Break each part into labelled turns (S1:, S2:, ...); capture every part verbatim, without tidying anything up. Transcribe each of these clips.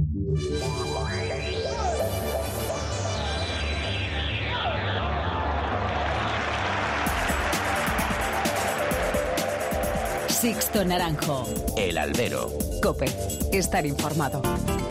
S1: Sixto Naranjo.
S2: El Albero.
S1: COPE. Estar informado.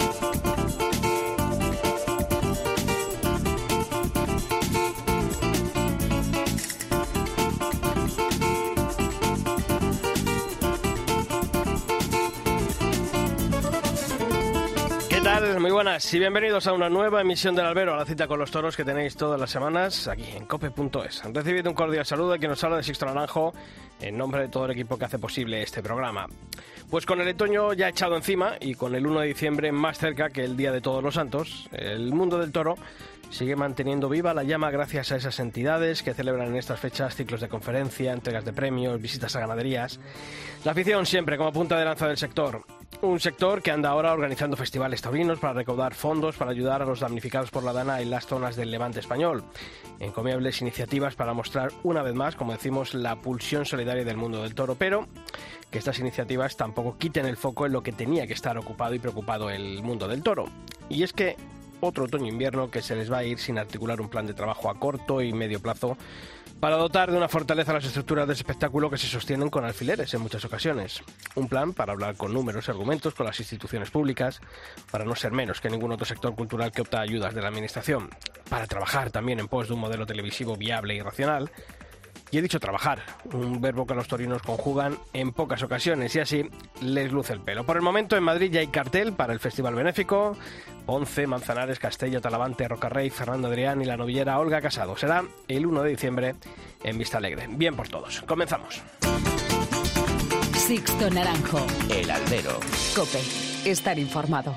S3: ¿Qué tal? Muy buenas y bienvenidos a una nueva emisión del Albero, a la cita con los toros que tenéis todas las semanas aquí en cope punto es. Recibido un cordial saludo de quien nos habla, de Sixto Naranjo, en nombre de todo el equipo que hace posible este programa. Pues con el otoño ya echado encima y con el uno de diciembre más cerca que el Día de Todos los Santos, el mundo del toro sigue manteniendo viva la llama gracias a esas entidades que celebran en estas fechas ciclos de conferencia, entregas de premios, visitas a ganaderías. La afición siempre como punta de lanza del sector. Un sector que anda ahora organizando festivales taurinos para recaudar fondos para ayudar a los damnificados por la dana en las zonas del Levante español. Encomiables iniciativas para mostrar una vez más, como decimos, la pulsión solidaria del mundo del toro, pero que estas iniciativas tampoco quiten el foco en lo que tenía que estar ocupado y preocupado el mundo del toro. Y es que otro otoño-invierno que se les va a ir sin articular un plan de trabajo a corto y medio plazo para dotar de una fortaleza las estructuras de espectáculo que se sostienen con alfileres en muchas ocasiones. Un plan para hablar con números y argumentos con las instituciones públicas, para no ser menos que ningún otro sector cultural que opta a ayudas de la administración, para trabajar también en pos de un modelo televisivo viable y racional. Y he dicho trabajar, un verbo que los torinos conjugan en pocas ocasiones y así les luce el pelo. Por el momento en Madrid ya hay cartel para el Festival Benéfico. Ponce, Manzanares, Castella, Talavante, Rocarrey, Fernando Adrián y la novillera Olga Casado. Será el uno de diciembre en Vista Alegre. Bien por todos. Comenzamos.
S1: Sixto Naranjo.
S2: El Albero.
S1: COPE. Estar informado.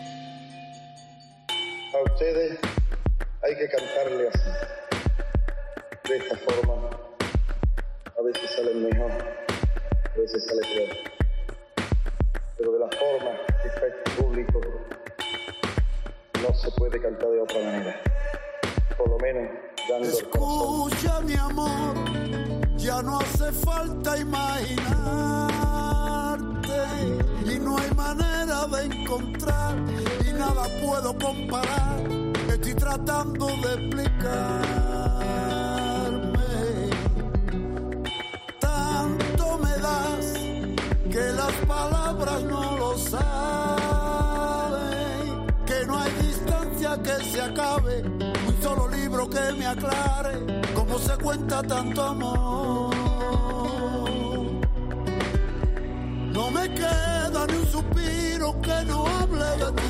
S4: A ustedes hay que cantarle así, de esta forma. A veces sale mejor, a veces sale peor. Pero de la forma que está este público, no se puede cantar de otra manera. Por lo menos dando el corazón.
S5: Escucha, mi amor, ya no hace falta imaginarte. Y no hay manera de encontrar, y nada puedo comparar. Estoy tratando de explicar. Que las palabras no lo saben, que no hay distancia que se acabe, un solo libro que me aclare cómo se cuenta tanto amor. No me queda ni un suspiro que no hable de ti.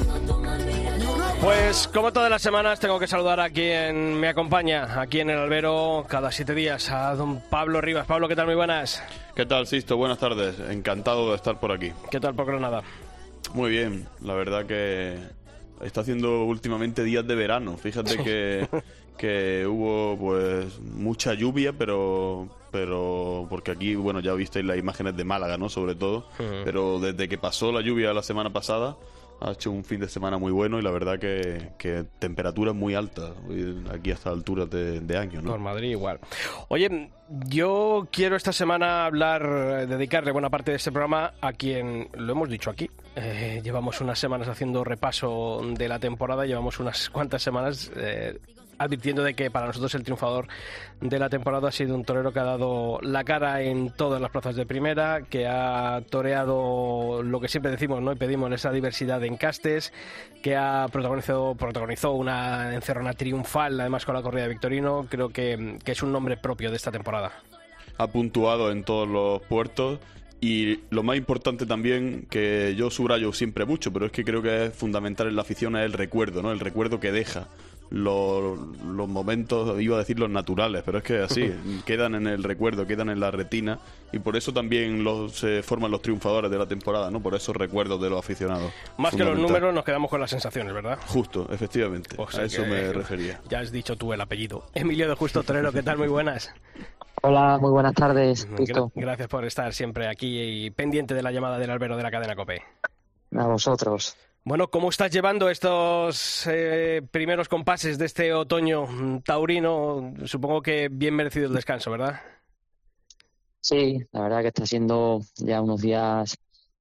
S3: Pues como todas las semanas tengo que saludar a quien me acompaña aquí en el Albero cada siete días, a don Pablo Rivas. Pablo, ¿qué tal? Muy buenas.
S6: ¿Qué tal, Sisto? Buenas tardes. Encantado de estar por aquí.
S3: ¿Qué tal por Granada?
S6: Muy bien. La verdad que está haciendo últimamente días de verano. Fíjate que, que hubo pues mucha lluvia, pero pero porque aquí, bueno, ya visteis las imágenes de Málaga, ¿no? Sobre todo. Uh-huh. Pero desde que pasó la lluvia la semana pasada, ha hecho un fin de semana muy bueno y la verdad que, que temperaturas muy altas aquí a estas alturas de, de año, ¿no?
S3: Por Madrid igual. Oye, yo quiero esta semana hablar, dedicarle buena parte de este programa a quien, lo hemos dicho aquí, eh, llevamos unas semanas haciendo repaso de la temporada, llevamos unas cuantas semanas eh, advirtiendo de que para nosotros el triunfador de la temporada ha sido un torero que ha dado la cara en todas las plazas de primera, que ha toreado lo que siempre decimos, ¿no? Y pedimos esa diversidad de encastes, que ha protagonizado, protagonizó una encerrona triunfal, además con la corrida de Victorino. Creo que, que es un nombre propio de esta temporada.
S6: Ha puntuado en todos los puertos. Y lo más importante también, que yo subrayo siempre mucho, pero es que creo que es fundamental en la afición, es el recuerdo, ¿no? El recuerdo que deja. Los, los momentos, iba a decir los naturales, pero es que así, quedan en el recuerdo, quedan en la retina, y por eso también los, se forman los triunfadores de la temporada, ¿no? Por esos recuerdos de los aficionados.
S3: Más que los números, nos quedamos con las sensaciones, ¿verdad?
S6: Justo, efectivamente, o sea a eso me refería.
S3: Ya has dicho tú el apellido. Emilio de Justo Torero, ¿qué tal? Muy buenas.
S7: Hola, muy buenas tardes.
S3: Gra- gracias por estar siempre aquí y pendiente de la llamada del Albero de la cadena COPE.
S7: A vosotros.
S3: Bueno, ¿cómo estás llevando estos eh, primeros compases de este otoño taurino? Supongo que bien merecido el descanso, ¿verdad?
S7: Sí, la verdad que está siendo ya unos días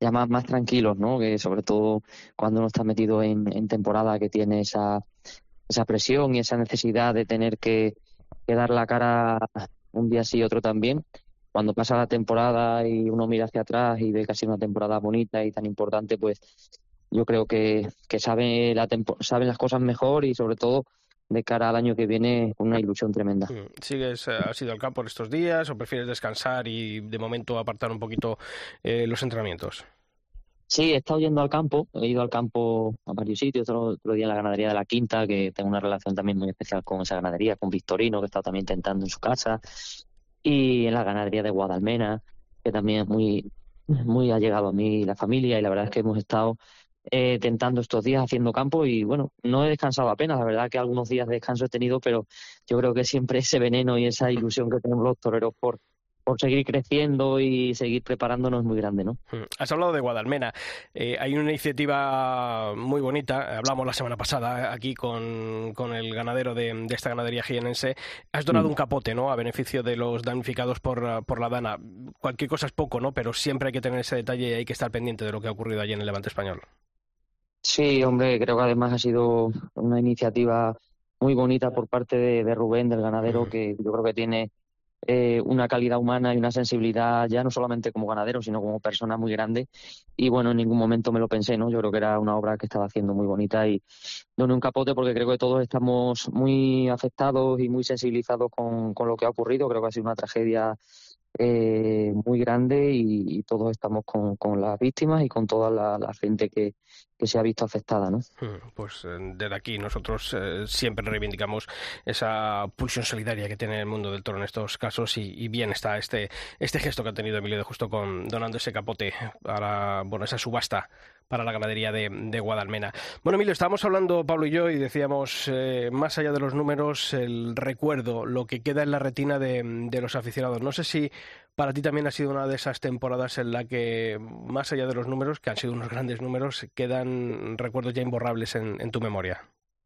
S7: ya más, más tranquilos, ¿no? Que sobre todo cuando uno está metido en, en temporada, que tiene esa, esa presión y esa necesidad de tener que, que dar la cara un día sí y otro también. Cuando pasa la temporada y uno mira hacia atrás y ve que ha sido una temporada bonita y tan importante, pues yo creo que, que sabe la tempo- saben las cosas mejor y sobre todo de cara al año que viene una ilusión tremenda.
S3: ¿Sigues, has ido al campo en estos días o prefieres descansar y de momento apartar un poquito eh, los entrenamientos?
S7: Sí, he estado yendo al campo, he ido al campo a varios sitios, otro, otro día en la ganadería de La Quinta, que tengo una relación también muy especial con esa ganadería, con Victorino, que he estado también tentando en su casa, y en la ganadería de Guadalmena, que también es muy, muy allegado a mí y la familia, y la verdad es que hemos estado eh, tentando estos días haciendo campo y bueno, no he descansado apenas, la verdad que algunos días de descanso he tenido, pero yo creo que siempre ese veneno y esa ilusión que tenemos los toreros por por seguir creciendo y seguir preparándonos es muy grande, ¿no?
S3: Has hablado de Guadalmena. Eh, hay una iniciativa muy bonita, hablamos la semana pasada aquí con, con el ganadero de, de esta ganadería jienense. Has donado mm. un capote, ¿no?, a beneficio de los damnificados por, por la dana. Cualquier cosa es poco, ¿no?, pero siempre hay que tener ese detalle y hay que estar pendiente de lo que ha ocurrido allí en el Levante español.
S7: Sí, hombre, creo que además ha sido una iniciativa muy bonita por parte de, de Rubén, del ganadero, mm. que yo creo que tiene Eh, una calidad humana y una sensibilidad ya no solamente como ganadero, sino como persona muy grande. Y bueno, en ningún momento me lo pensé, ¿no? Yo creo que era una obra que estaba haciendo muy bonita y doné un capote porque creo que todos estamos muy afectados y muy sensibilizados con, con lo que ha ocurrido. Creo que ha sido una tragedia eh, muy grande y, y todos estamos con, con las víctimas y con toda la, la gente que, que se ha visto afectada, ¿no?
S3: Pues desde aquí nosotros eh, siempre reivindicamos esa pulsión solidaria que tiene el mundo del toro en estos casos y, y bien está este este gesto que ha tenido Emilio de Justo con donando ese capote para, bueno, esa subasta para la ganadería de, de Guadalmena. Bueno, Emilio, estábamos hablando Pablo y yo y decíamos, eh, más allá de los números, el recuerdo, lo que queda en la retina de, de los aficionados. No sé si para ti también ha sido una de esas temporadas en la que, más allá de los números, que han sido unos grandes números, quedan recuerdos ya imborrables en, en tu memoria.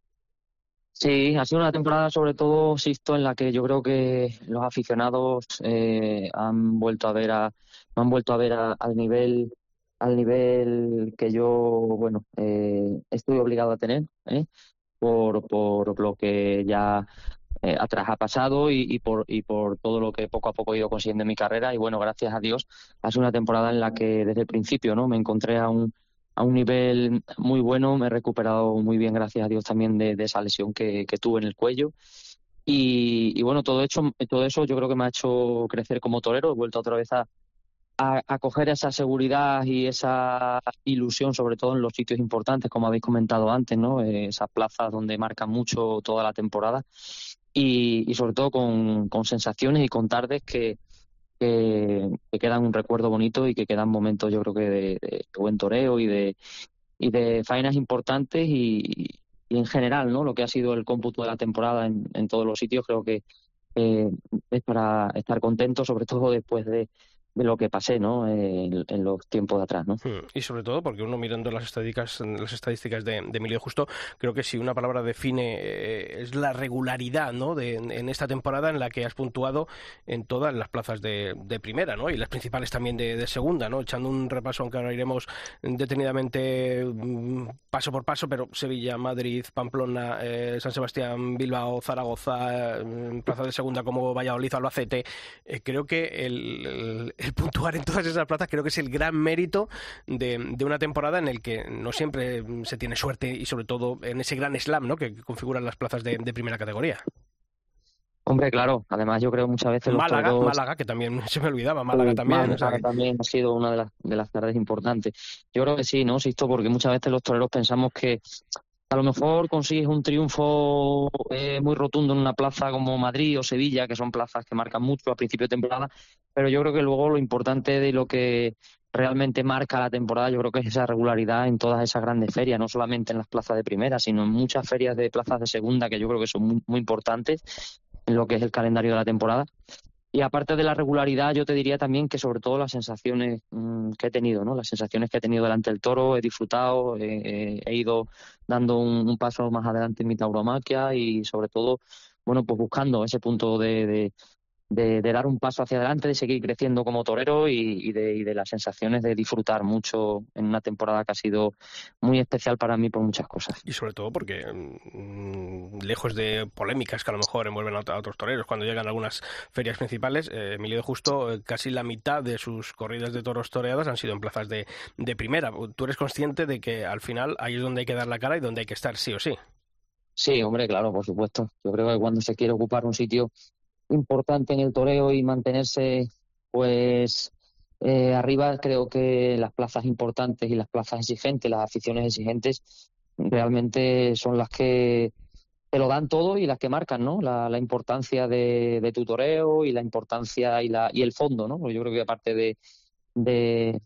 S7: Sí, ha sido una temporada sobre todo, Sixto, en la que yo creo que los aficionados eh, han vuelto a ver a, han vuelto a ver a, al nivel al nivel que yo, bueno, eh, estoy obligado a tener, ¿eh? por, por lo que ya eh, atrás ha pasado y, y, por, y por todo lo que poco a poco he ido consiguiendo en mi carrera. Y bueno, gracias a Dios, ha sido una temporada en la que desde el principio, ¿no?, me encontré a un a un nivel muy bueno, me he recuperado muy bien, gracias a Dios, también de, de esa lesión que, que tuve en el cuello. Y, y bueno, todo, hecho, todo eso yo creo que me ha hecho crecer como torero. He vuelto otra vez a, a, a coger esa seguridad y esa ilusión, sobre todo en los sitios importantes, como habéis comentado antes, ¿no? Eh, esas plazas donde marcan mucho toda la temporada. Y, y sobre todo con, con sensaciones y con tardes que Que, que quedan un recuerdo bonito y que quedan momentos, yo creo que de, de buen toreo y de y de faenas importantes y, y en general, ¿no?, lo que ha sido el cómputo de la temporada en, en todos los sitios, creo que eh, es para estar contento, sobre todo después de, de lo que pasé, ¿no?, en, en los tiempos de atrás, ¿no?
S3: Y sobre todo porque uno mirando las estadísticas, las estadísticas de, de Emilio Justo, creo que si una palabra define eh, es la regularidad, ¿no?, de, en esta temporada en la que has puntuado en todas las plazas de, de primera, ¿no?, y las principales también de, de segunda, ¿no?, echando un repaso, aunque ahora iremos detenidamente paso por paso, pero Sevilla, Madrid, Pamplona, eh, San Sebastián, Bilbao, Zaragoza, eh, plaza de segunda como Valladolid, Albacete, eh, creo que el, el el puntuar en todas esas plazas creo que es el gran mérito de, de una temporada en el que no siempre se tiene suerte y sobre todo en ese gran slam, ¿no?, que configuran las plazas de, de primera categoría.
S7: Hombre, claro, además yo creo muchas veces los
S3: Málaga,
S7: toreros...
S3: Málaga, que también se me olvidaba, Málaga
S7: uh,
S3: también.
S7: Málaga,
S3: o sea que...
S7: también ha sido una de las, de las tardes importantes. Yo creo que sí, ¿no, Sisto? Porque muchas veces los toreros pensamos que a lo mejor consigues un triunfo eh, muy rotundo en una plaza como Madrid o Sevilla, que son plazas que marcan mucho a principio de temporada, pero yo creo que luego lo importante de lo que realmente marca la temporada, yo creo que es esa regularidad en todas esas grandes ferias, no solamente en las plazas de primera, sino en muchas ferias de plazas de segunda, que yo creo que son muy, muy importantes en lo que es el calendario de la temporada. Y aparte de la regularidad, yo te diría también que sobre todo las sensaciones mmm, que he tenido, ¿no? Las sensaciones que he tenido delante del toro, he disfrutado, eh, he ido dando un, un paso más adelante en mi tauromaquia y sobre todo, bueno, pues buscando ese punto de, de, de, de dar un paso hacia adelante, de seguir creciendo como torero y, y, de, y de las sensaciones de disfrutar mucho en una temporada que ha sido muy especial para mí por muchas cosas.
S3: Y sobre todo porque, mmm, lejos de polémicas que a lo mejor envuelven a, a otros toreros, cuando llegan a algunas ferias principales, eh, Emilio de Justo, eh, casi la mitad de sus corridas de toros toreadas han sido en plazas de, de primera. Tú eres consciente de que al final ahí es donde hay que dar la cara y donde hay que estar sí o sí.
S7: Sí, hombre, claro, por supuesto. Yo creo que cuando se quiere ocupar un sitio importante en el toreo y mantenerse pues eh, arriba, creo que las plazas importantes y las plazas exigentes, las aficiones exigentes, realmente son las que te lo dan todo y las que marcan, ¿no? La, la importancia de, de tu toreo y la importancia y la y el fondo, ¿no? Porque yo creo que aparte de de,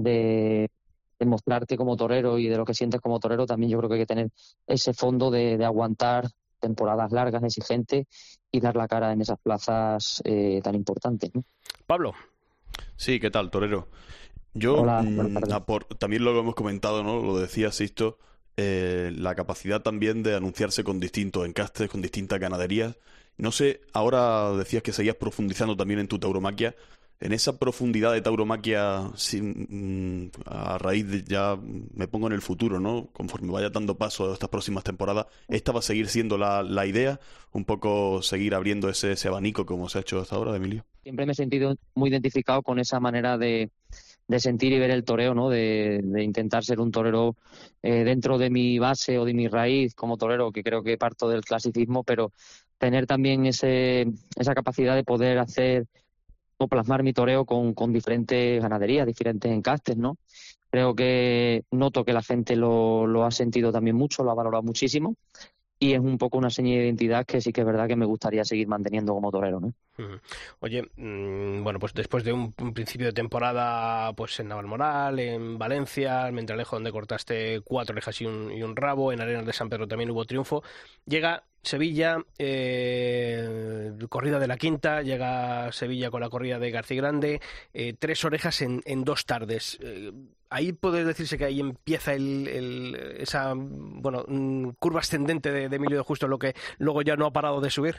S7: de de mostrarte como torero y de lo que sientes como torero, también yo creo que hay que tener ese fondo de, de aguantar temporadas largas, exigentes y dar la cara en esas plazas eh, tan importantes, ¿no?
S3: Pablo.
S6: Sí, ¿qué tal, torero? Yo,
S7: Hola,
S6: mmm, a por, también lo hemos comentado, ¿no? Lo decía Sisto, eh, la capacidad también de anunciarse con distintos encastes, con distintas ganaderías. No sé, ahora decías que seguías profundizando también en tu tauromaquia. En esa profundidad de tauromaquia, sin, a raíz de ya me pongo en el futuro, ¿no? Conforme vaya dando paso a estas próximas temporadas, ¿esta va a seguir siendo la, la idea? Un poco seguir abriendo ese, ese abanico como se ha hecho hasta ahora, Emilio.
S7: Siempre me he sentido muy identificado con esa manera de, de sentir y ver el toreo, ¿no? De, de intentar ser un torero eh, dentro de mi base o de mi raíz como torero, que creo que parto del clasicismo, pero tener también ese, esa capacidad de poder hacer o plasmar mi toreo con, con diferentes ganaderías, diferentes encastes, ¿no? Creo que noto que la gente lo, lo ha sentido también mucho, lo ha valorado muchísimo y es un poco una señal de identidad que sí que es verdad que me gustaría seguir manteniendo como torero, ¿no?
S3: Oye, mmm, bueno, pues después de un, un principio de temporada pues en Navalmoral, en Valencia, en Mentralejo, donde cortaste cuatro orejas y un, y un rabo, en Arenas de San Pedro también hubo triunfo, llega Sevilla, eh, corrida de la quinta, llega Sevilla con la corrida de García Grande, eh, tres orejas en, en dos tardes. Eh, ahí puede decirse que ahí empieza el, el, esa bueno curva ascendente de, de Emilio de Justo, lo que luego ya no ha parado de subir.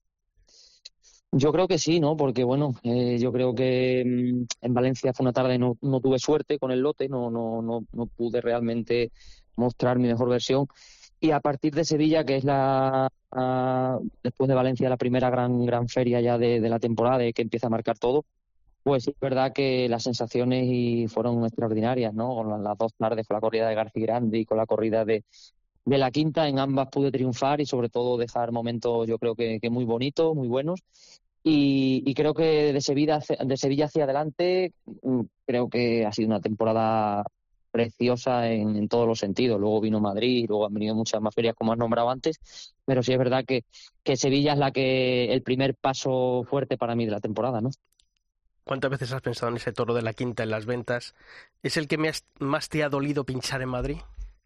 S7: Yo creo que sí, ¿no? Porque, bueno, eh, yo creo que mmm, en Valencia fue una tarde, no, no tuve suerte con el lote, no, no, no, no pude realmente mostrar mi mejor versión. Y a partir de Sevilla, que es la uh, después de Valencia la primera gran gran feria ya de, de la temporada, y que empieza a marcar todo, pues es verdad que las sensaciones y fueron extraordinarias, ¿no? Con las dos tardes, con la corrida de García Grande y con la corrida de, de la quinta, en ambas pude triunfar y sobre todo dejar momentos yo creo que, que muy bonitos, muy buenos. Y, y creo que de Sevilla, de Sevilla hacia adelante creo que ha sido una temporada preciosa en, en todos los sentidos. Luego vino Madrid, luego han venido muchas más ferias como has nombrado antes, pero sí es verdad que, que Sevilla es la que el primer paso fuerte para mí de la temporada, ¿no?
S3: ¿Cuántas veces has pensado en ese toro de la quinta en las ventas? ¿Es el que me has, más te ha dolido pinchar en Madrid?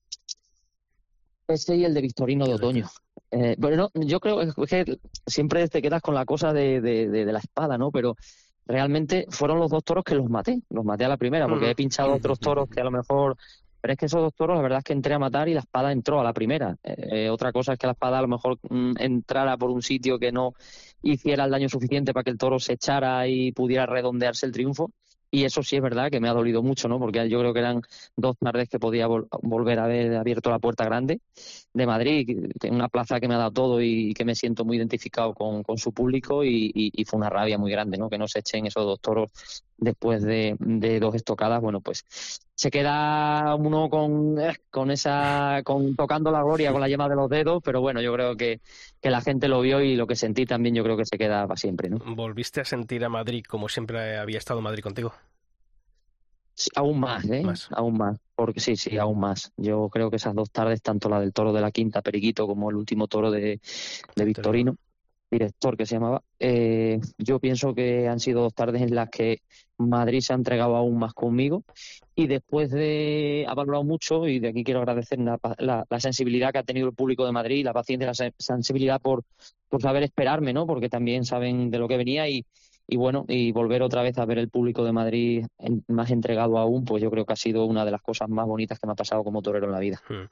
S7: Ese y el de Victorino de Otoño. Eh, bueno, yo creo que siempre te quedas con la cosa de, de, de, de la espada, ¿no? Pero realmente fueron los dos toros que los maté. Los maté a la primera, porque he pinchado otros toros que a lo mejor... Pero es que esos dos toros, la verdad es que entré a matar y la espada entró a la primera. Eh, otra cosa es que la espada a lo mejor mm, entrara por un sitio que no hiciera el daño suficiente para que el toro se echara y pudiera redondearse el triunfo. Y eso sí es verdad que me ha dolido mucho, ¿no? Porque yo creo que eran dos tardes que podía vol- volver a haber abierto la Puerta Grande de Madrid, que es una plaza que me ha dado todo y que me siento muy identificado con, con su público y, y, y fue una rabia muy grande, ¿no? Que no se echen esos dos toros después de, de dos estocadas. Bueno, pues se queda uno con, eh, con esa, con tocando la gloria con la yema de los dedos, pero bueno, yo creo que, que la gente lo vio y lo que sentí también yo creo que se queda para siempre, ¿no?
S3: ¿Volviste a sentir a Madrid como siempre había estado Madrid contigo?
S7: Sí, aún más, ¿eh?
S3: Más.
S7: Aún más, porque sí, sí, aún más. Yo creo que esas dos tardes, tanto la del toro de la quinta, Periquito, como el último toro de, de Victorino, director que se llamaba, eh, yo pienso que han sido dos tardes en las que Madrid se ha entregado aún más conmigo y después de ha valorado mucho, y de aquí quiero agradecer la, la, la sensibilidad que ha tenido el público de Madrid, la paciencia, la sensibilidad por, por saber esperarme, ¿no? Porque también saben de lo que venía y Y bueno, y volver otra vez a ver el público de Madrid en, más entregado aún, pues yo creo que ha sido una de las cosas más bonitas que me ha pasado como torero en la vida.
S3: Hmm.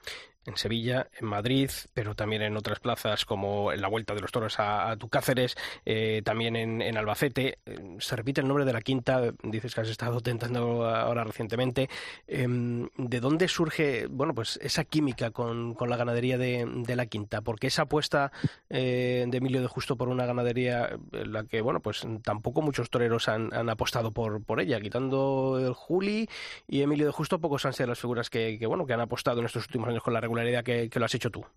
S3: en Sevilla, en Madrid, pero también en otras plazas como en la Vuelta de los Toros a, a tu Cáceres, eh, también en, en Albacete. Se repite el nombre de la quinta, dices que has estado tentando ahora recientemente. Eh, ¿De dónde surge, bueno, pues esa química con, con la ganadería de, de la quinta? Porque esa apuesta eh, de Emilio de Justo por una ganadería en la que, bueno, pues tampoco muchos toreros han, han apostado por, por ella, quitando el Juli y Emilio de Justo, pocos han sido las figuras que, que, bueno, que han apostado en estos últimos años con la regularidad que, que lo has hecho tú.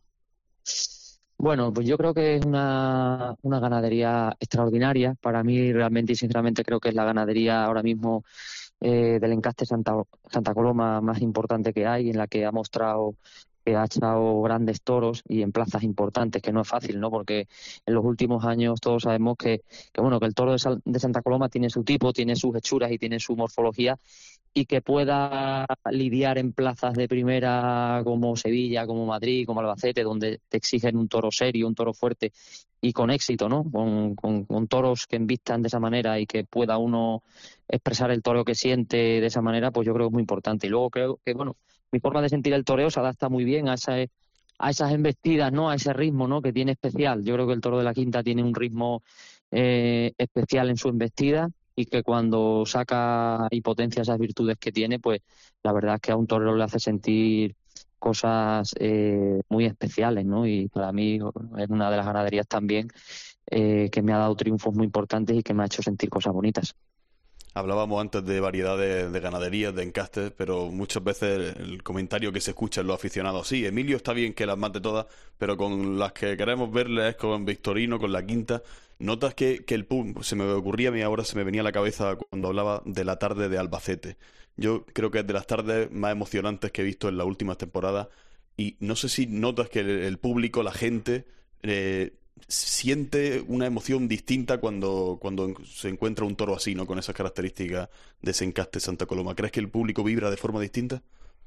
S7: Bueno, pues yo creo que es una, una ganadería extraordinaria. Para mí, realmente y sinceramente, creo que es la ganadería ahora mismo eh, del encaste Santa, Santa Coloma más importante que hay, en la que ha mostrado que ha echado grandes toros y en plazas importantes, que no es fácil, ¿no? Porque en los últimos años todos sabemos que, que bueno, que el toro de, Sal, de Santa Coloma tiene su tipo, tiene sus hechuras y tiene su morfología, y que pueda lidiar en plazas de primera como Sevilla, como Madrid, como Albacete, donde te exigen un toro serio, un toro fuerte y con éxito, ¿no? Con, con, con toros que envistan de esa manera y que pueda uno expresar el toro que siente de esa manera, pues yo creo que es muy importante. Y luego creo que, bueno, mi forma de sentir el toreo se adapta muy bien a esa, a esas embestidas, ¿no? A ese ritmo, ¿no? Que tiene especial. Yo creo que el toro de la quinta tiene un ritmo eh, especial en su embestida, y que cuando saca y potencia esas virtudes que tiene, pues la verdad es que a un torero le hace sentir cosas eh, muy especiales, ¿no? Y para mí es una de las ganaderías también eh, que me ha dado triunfos muy importantes y que me ha hecho sentir cosas bonitas.
S6: Hablábamos antes de variedades de ganaderías, de encastes, pero muchas veces el comentario que se escucha en los aficionados, sí, Emilio está bien que las mate todas, pero con las que queremos verle es con Victorino, con la quinta. Notas que, que el público, se me ocurría a mí ahora, se me venía a la cabeza cuando hablaba de la tarde de Albacete. Yo creo que es de las tardes más emocionantes que he visto en las últimas temporadas, y no sé si notas que el, el público, la gente, eh, siente una emoción distinta cuando, cuando se encuentra un toro así, ¿no? Con esas características de ese encaste Santa Coloma. ¿Crees que el público vibra de forma distinta?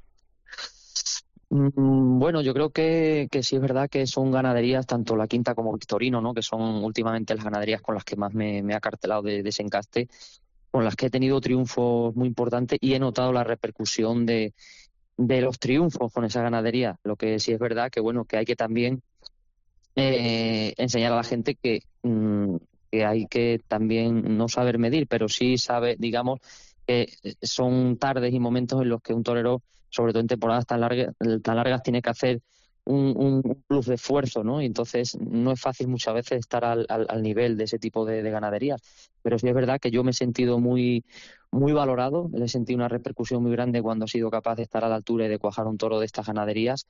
S7: Bueno, yo creo que, que sí es verdad que son ganaderías, tanto la quinta como Victorino, ¿no? Que son últimamente las ganaderías con las que más me, me ha cartelado de, de ese encaste, con las que he tenido triunfos muy importantes y he notado la repercusión de, de los triunfos con esa ganadería. Lo que sí es verdad que, bueno, que hay que también eh, enseñar a la gente que, mm, que hay que también no saber medir, pero sí saber, digamos, que son tardes y momentos en los que un torero, sobre todo en temporadas tan largas, tan largas tiene que hacer un, un plus de esfuerzo, ¿no? Y entonces no es fácil muchas veces estar al, al, al nivel de ese tipo de, de ganaderías. Pero sí es verdad que yo me he sentido muy, muy valorado, le he sentido una repercusión muy grande cuando he sido capaz de estar a la altura y de cuajar un toro de estas ganaderías.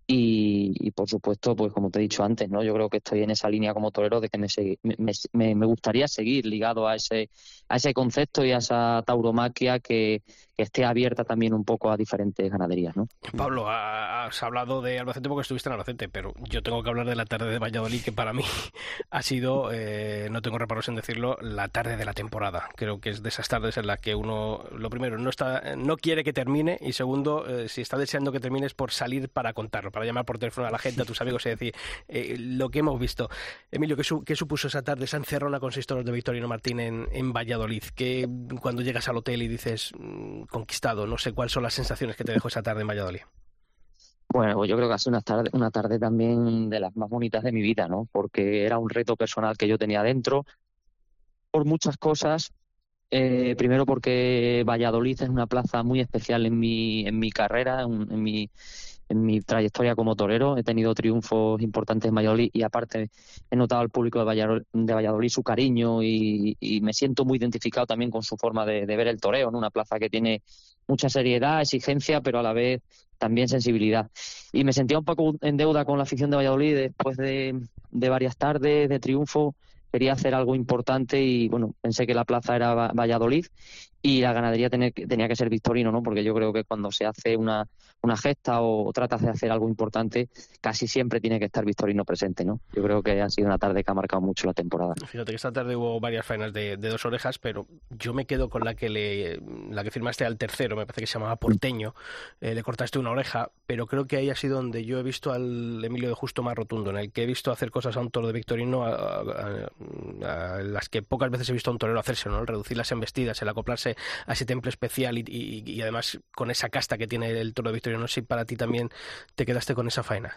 S7: Y, y por supuesto, pues como te he dicho antes, ¿no? Yo creo que estoy en esa línea como torero de que me, me, me, me gustaría seguir ligado a ese, a ese concepto y a esa tauromaquia que, que esté abierta también un poco a diferentes ganaderías, ¿no?
S3: Pablo, has hablado de Albacete porque estuviste en Albacete, pero yo tengo que hablar de la tarde de Valladolid, que para mí ha sido, eh, no tengo reparos en decirlo, la tarde de la temporada. Creo que es de esas tardes en las que uno, lo primero, no está, no quiere que termine, y segundo, eh, si está deseando que termine es por salir para contarlo, para llamar por teléfono a la gente, a tus amigos y decir eh, lo que hemos visto. Emilio, ¿qué, su, ¿qué supuso esa tarde, esa encerrona con seis toros de Victorino Martín en, en Valladolid? Que cuando llegas al hotel y dices mmm, conquistado, no sé cuáles son las sensaciones que te dejó esa tarde en Valladolid.
S7: Bueno, pues yo creo que ha sido una tarde, una tarde también de las más bonitas de mi vida, ¿no? Porque era un reto personal que yo tenía dentro, por muchas cosas. Eh, primero porque Valladolid es una plaza muy especial en mi, en mi carrera, en, en mi en mi trayectoria como torero. He tenido triunfos importantes en Valladolid y aparte he notado al público de Valladolid, de Valladolid su cariño y, y me siento muy identificado también con su forma de, de ver el toreo, ¿no? Una plaza que tiene mucha seriedad, exigencia, pero a la vez también sensibilidad. Y me sentía un poco en deuda con la afición de Valladolid después de, de varias tardes de triunfo. Quería hacer algo importante y, bueno, pensé que la plaza era Valladolid y la ganadería tenía, tenía que ser Victorino, ¿no? Porque yo creo que cuando se hace una, una gesta o tratas de hacer algo importante, casi siempre tiene que estar Victorino presente, ¿no? Yo creo que ha sido una tarde que ha marcado mucho la temporada.
S3: Fíjate que esta tarde hubo varias faenas de, de dos orejas, pero yo me quedo con la que le la que firmaste al tercero, me parece que se llamaba Porteño, eh, le cortaste una oreja, pero creo que ahí ha sido donde yo he visto al Emilio de Justo más rotundo, en el que he visto hacer cosas a un toro de Victorino a, a, a, a las que pocas veces he visto a un torero hacerse, ¿no? El reducir las embestidas, el acoplarse ese, a ese temple especial y, y, y además con esa casta que tiene el toro de Victorino. No sé si para ti también te quedaste con esa faena.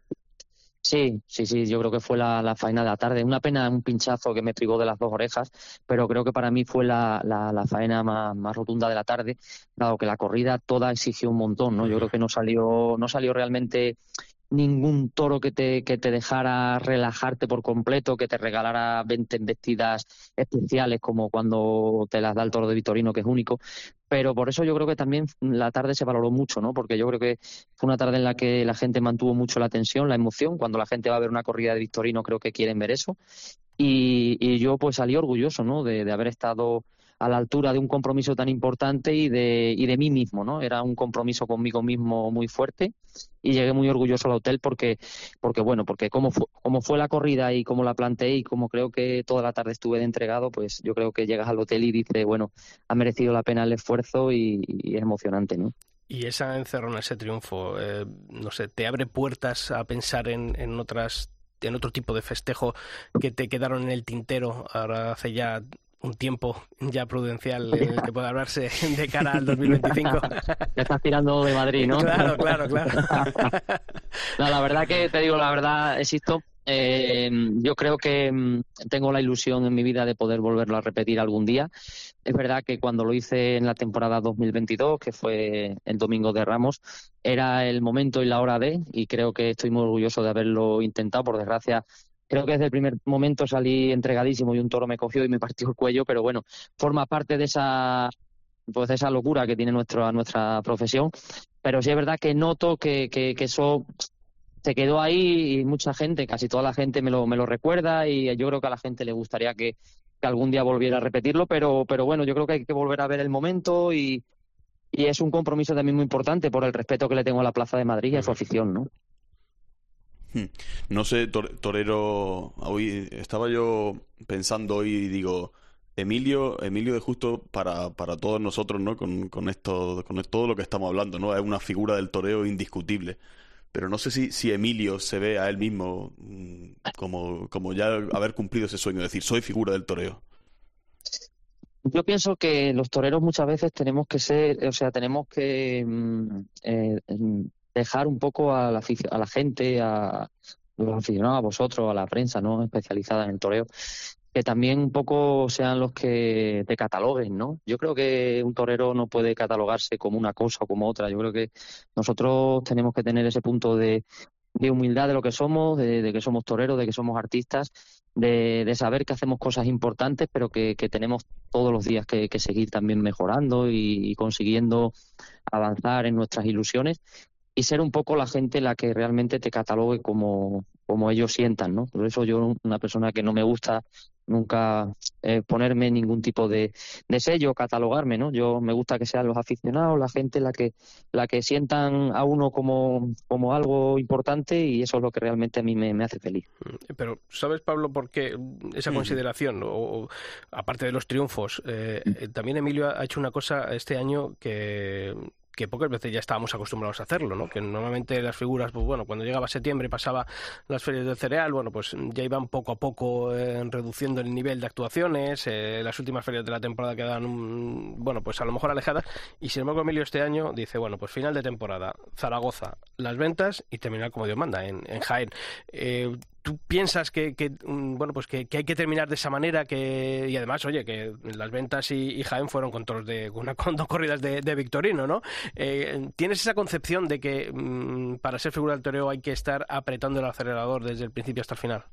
S7: Sí, sí, sí, yo creo que fue la, la faena de la tarde. Una pena, un pinchazo que me privó de las dos orejas, pero creo que para mí fue la, la, la faena más, más rotunda de la tarde, dado que la corrida toda exigió un montón, ¿no? Yo creo que no salió, no salió realmente ningún toro que te, que te dejara relajarte por completo, que te regalara veinte embestidas especiales como cuando te las da el toro de Victorino, que es único. Pero por eso yo creo que también la tarde se valoró mucho, ¿no? Porque yo creo que fue una tarde en la que la gente mantuvo mucho la tensión, la emoción. Cuando la gente va a ver una corrida de Victorino creo que quieren ver eso. Y, y yo pues salí orgulloso, ¿no? De, de haber estado a la altura de un compromiso tan importante y de, y de mí mismo, ¿no? Era un compromiso conmigo mismo muy fuerte y llegué muy orgulloso al hotel porque, porque bueno, porque como fue, como fue la corrida y como la planteé y como creo que toda la tarde estuve de entregado, pues yo creo que llegas al hotel y dices, bueno, ha merecido la pena el esfuerzo y, y es emocionante, ¿no?
S3: Y esa encerrona, ese triunfo, eh, no sé, ¿te abre puertas a pensar en, en otras, en otro tipo de festejo que te quedaron en el tintero ahora hace ya un tiempo ya prudencial en el que pueda hablarse de cara al dos mil veinticinco?
S7: Te estás tirando de Madrid, ¿no?
S3: Claro, claro, claro.
S7: No, la verdad que te digo, la verdad, existo. Eh, yo creo que mm, tengo la ilusión en mi vida de poder volverlo a repetir algún día. Es verdad que cuando lo hice en la temporada dos mil veintidós, que fue el Domingo de Ramos, era el momento y la hora de, y creo que estoy muy orgulloso de haberlo intentado. Por desgracia, creo que desde el primer momento salí entregadísimo y un toro me cogió y me partió el cuello, pero bueno, forma parte de esa, pues de esa locura que tiene nuestro, nuestra profesión. Pero sí es verdad que noto que, que, que eso se quedó ahí y mucha gente, casi toda la gente me lo, me lo recuerda y yo creo que a la gente le gustaría que, que algún día volviera a repetirlo, pero, pero bueno, yo creo que hay que volver a ver el momento y, y es un compromiso también muy importante por el respeto que le tengo a la Plaza de Madrid y a su afición, ¿no?
S6: No sé, Torero, hoy estaba yo pensando hoy y digo, Emilio, Emilio de Justo para, para todos nosotros, ¿no? Con, con esto, con todo lo que estamos hablando, ¿no? Es una figura del toreo indiscutible. Pero no sé si, si Emilio se ve a él mismo como, como ya haber cumplido ese sueño, es decir, soy figura del toreo.
S7: Yo pienso que los toreros muchas veces tenemos que ser, o sea, tenemos que eh, dejar un poco a la, a la gente, a los aficionados, a vosotros, a la prensa, ¿no? Especializada en el toreo, que también un poco sean los que te cataloguen, ¿no? Yo creo que un torero no puede catalogarse como una cosa o como otra. Yo creo que nosotros tenemos que tener ese punto de, de humildad de lo que somos, de, de que somos toreros, de que somos artistas, de, de saber que hacemos cosas importantes, pero que, que tenemos todos los días que, que seguir también mejorando y, y consiguiendo avanzar en nuestras ilusiones y ser un poco la gente la que realmente te catalogue como, como ellos sientan, ¿no? Por eso yo, una persona que no me gusta nunca eh, ponerme ningún tipo de, de sello, catalogarme, ¿no? Yo me gusta que sean los aficionados, la gente la que la que sientan a uno como, como algo importante y eso es lo que realmente a mí me, me hace feliz.
S3: Pero, ¿sabes, Pablo, por qué esa consideración? O, o aparte de los triunfos, eh, también Emilio ha hecho una cosa este año que... que pocas veces ya estábamos acostumbrados a hacerlo, ¿no? Que normalmente las figuras, pues bueno, cuando llegaba septiembre pasaba las ferias del cereal, bueno, pues ya iban poco a poco eh, reduciendo el nivel de actuaciones, eh, las últimas ferias de la temporada quedaban, un, bueno, pues a lo mejor alejadas, y sin embargo Emilio este año dice, bueno, pues final de temporada, Zaragoza, las ventas y terminar como Dios manda, en, en Jaén. Eh, ¿Tú piensas que, que bueno pues que, que hay que terminar de esa manera que y además oye que las ventas y, y Jaén fueron con toros de una con dos corridas de, de Victorino, ¿no? Eh, ¿Tienes esa concepción de que mmm, para ser figura del toreo hay que estar apretando el acelerador desde el principio hasta el final?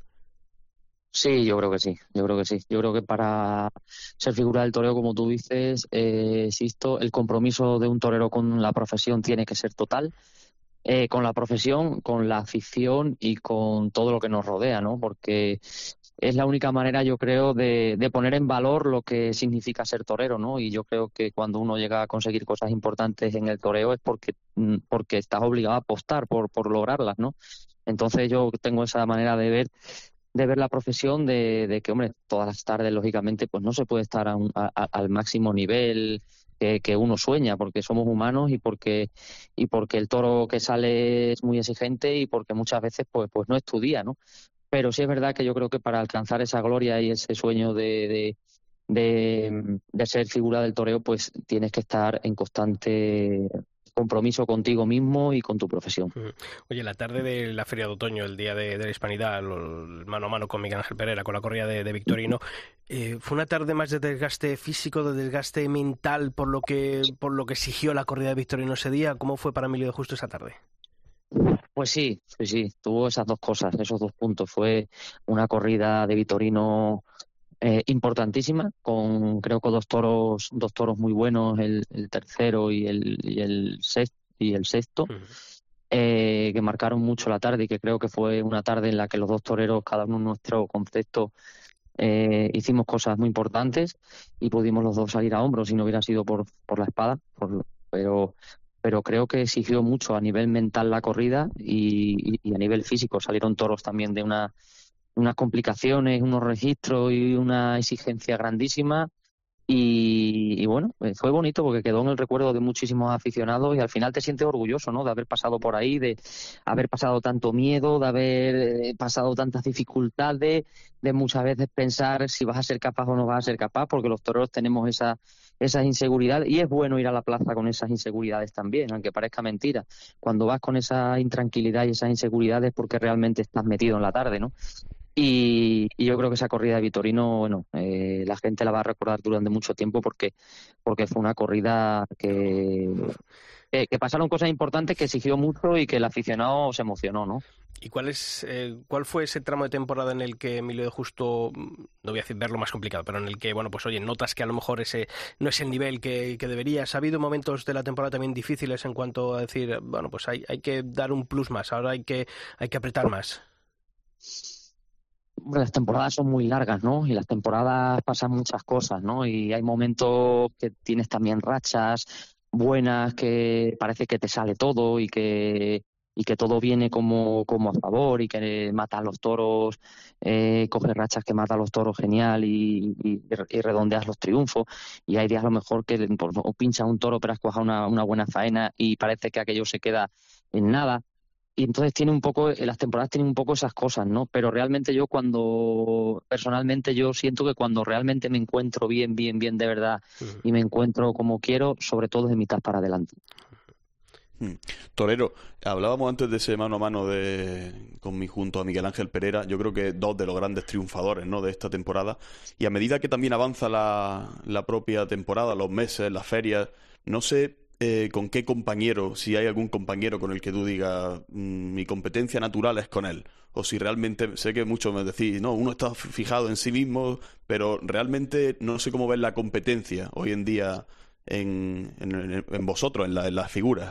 S7: Sí, yo creo que sí, yo creo que sí. Yo creo que para ser figura del toreo, como tú dices, eh, insisto, el compromiso de un torero con la profesión tiene que ser total. Eh, con la profesión, con la afición y con todo lo que nos rodea, ¿no? Porque es la única manera, yo creo, de, de poner en valor lo que significa ser torero, ¿no? Y yo creo que cuando uno llega a conseguir cosas importantes en el toreo es porque, porque estás obligado a apostar por, por lograrlas, ¿no? Entonces yo tengo esa manera de ver de ver la profesión de, de que, hombre, todas las tardes, lógicamente, pues no se puede estar a un, a, al máximo nivel que, que uno sueña, porque somos humanos y porque y porque el toro que sale es muy exigente y porque muchas veces pues pues no es tu día, ¿no? Pero sí es verdad que yo creo que para alcanzar esa gloria y ese sueño de, de, de, de ser figura del toreo, pues tienes que estar en constante compromiso contigo mismo y con tu profesión.
S3: Oye, la tarde de la Feria de Otoño, el Día de, de la Hispanidad, el mano a mano con Miguel Ángel Pereira, con la corrida de, de Victorino, eh, ¿fue una tarde más de desgaste físico, de desgaste mental por lo que por lo que exigió la corrida de Victorino ese día? ¿Cómo fue para Emilio de Justo esa tarde?
S7: Pues sí, sí, sí, tuvo esas dos cosas, esos dos puntos. Fue una corrida de Victorino Eh, importantísima, con creo que dos toros, dos toros muy buenos, el, el tercero y el, y el sexto, y el sexto uh-huh. eh, que marcaron mucho la tarde, y que creo que fue una tarde en la que los dos toreros, cada uno en nuestro concepto, eh, hicimos cosas muy importantes y pudimos los dos salir a hombros, si no hubiera sido por, por la espada, por, pero pero creo que exigió mucho a nivel mental la corrida y, y, y a nivel físico. Salieron toros también de una unas complicaciones, unos registros y una exigencia grandísima, y, y bueno, fue bonito porque quedó en el recuerdo de muchísimos aficionados, y al final te sientes orgulloso, ¿no?, de haber pasado por ahí, de haber pasado tanto miedo, de haber pasado tantas dificultades, de muchas veces pensar si vas a ser capaz o no vas a ser capaz, porque los toreros tenemos esa esas inseguridades, y es bueno ir a la plaza con esas inseguridades también, aunque parezca mentira. Cuando vas con esa intranquilidad y esas inseguridades, porque realmente estás metido en la tarde, ¿no? Y, y yo creo que esa corrida de Victorino, bueno, eh, la gente la va a recordar durante mucho tiempo, porque porque fue una corrida que, que, que pasaron cosas importantes, que exigió mucho y que el aficionado se emocionó, ¿no?
S3: ¿Y cuál es eh, cuál fue ese tramo de temporada en el que Emilio de Justo, no voy a decir verlo más complicado, pero en el que, bueno, pues oye, notas que a lo mejor ese no es el nivel que, que deberías? ¿Ha habido momentos de la temporada también difíciles en cuanto a decir, bueno, pues hay, hay que dar un plus más, ahora hay que hay que apretar más?
S7: Las temporadas son muy largas, ¿no? Y las temporadas pasan muchas cosas, ¿no? Y hay momentos que tienes también rachas buenas, que parece que te sale todo y que y que todo viene como, como a favor, y que mata a los toros, eh, coges rachas que mata a los toros genial y, y, y redondeas los triunfos. Y hay días a lo mejor que pues, o pinchas un toro pero has cuajado una, una buena faena y parece que aquello se queda en nada. Y entonces tiene un poco, las temporadas tienen un poco esas cosas, ¿no? Pero realmente yo cuando, personalmente yo siento que cuando realmente me encuentro bien, bien, bien de verdad, uh-huh. y me encuentro como quiero, sobre todo de mitad para adelante.
S6: Hmm. Torero, hablábamos antes de ese mano a mano de con mi junto a Miguel Ángel Pereira, yo creo que dos de los grandes triunfadores, ¿no?, de esta temporada, y a medida que también avanza la, la propia temporada, los meses, las ferias, no sé eh, con qué compañero, si hay algún compañero con el que tú digas mmm, mi competencia natural es con él, o si realmente, sé que muchos me decís, no, uno está fijado en sí mismo, pero realmente no sé cómo ves la competencia hoy en día en, en, en vosotros, en, la, en las figuras.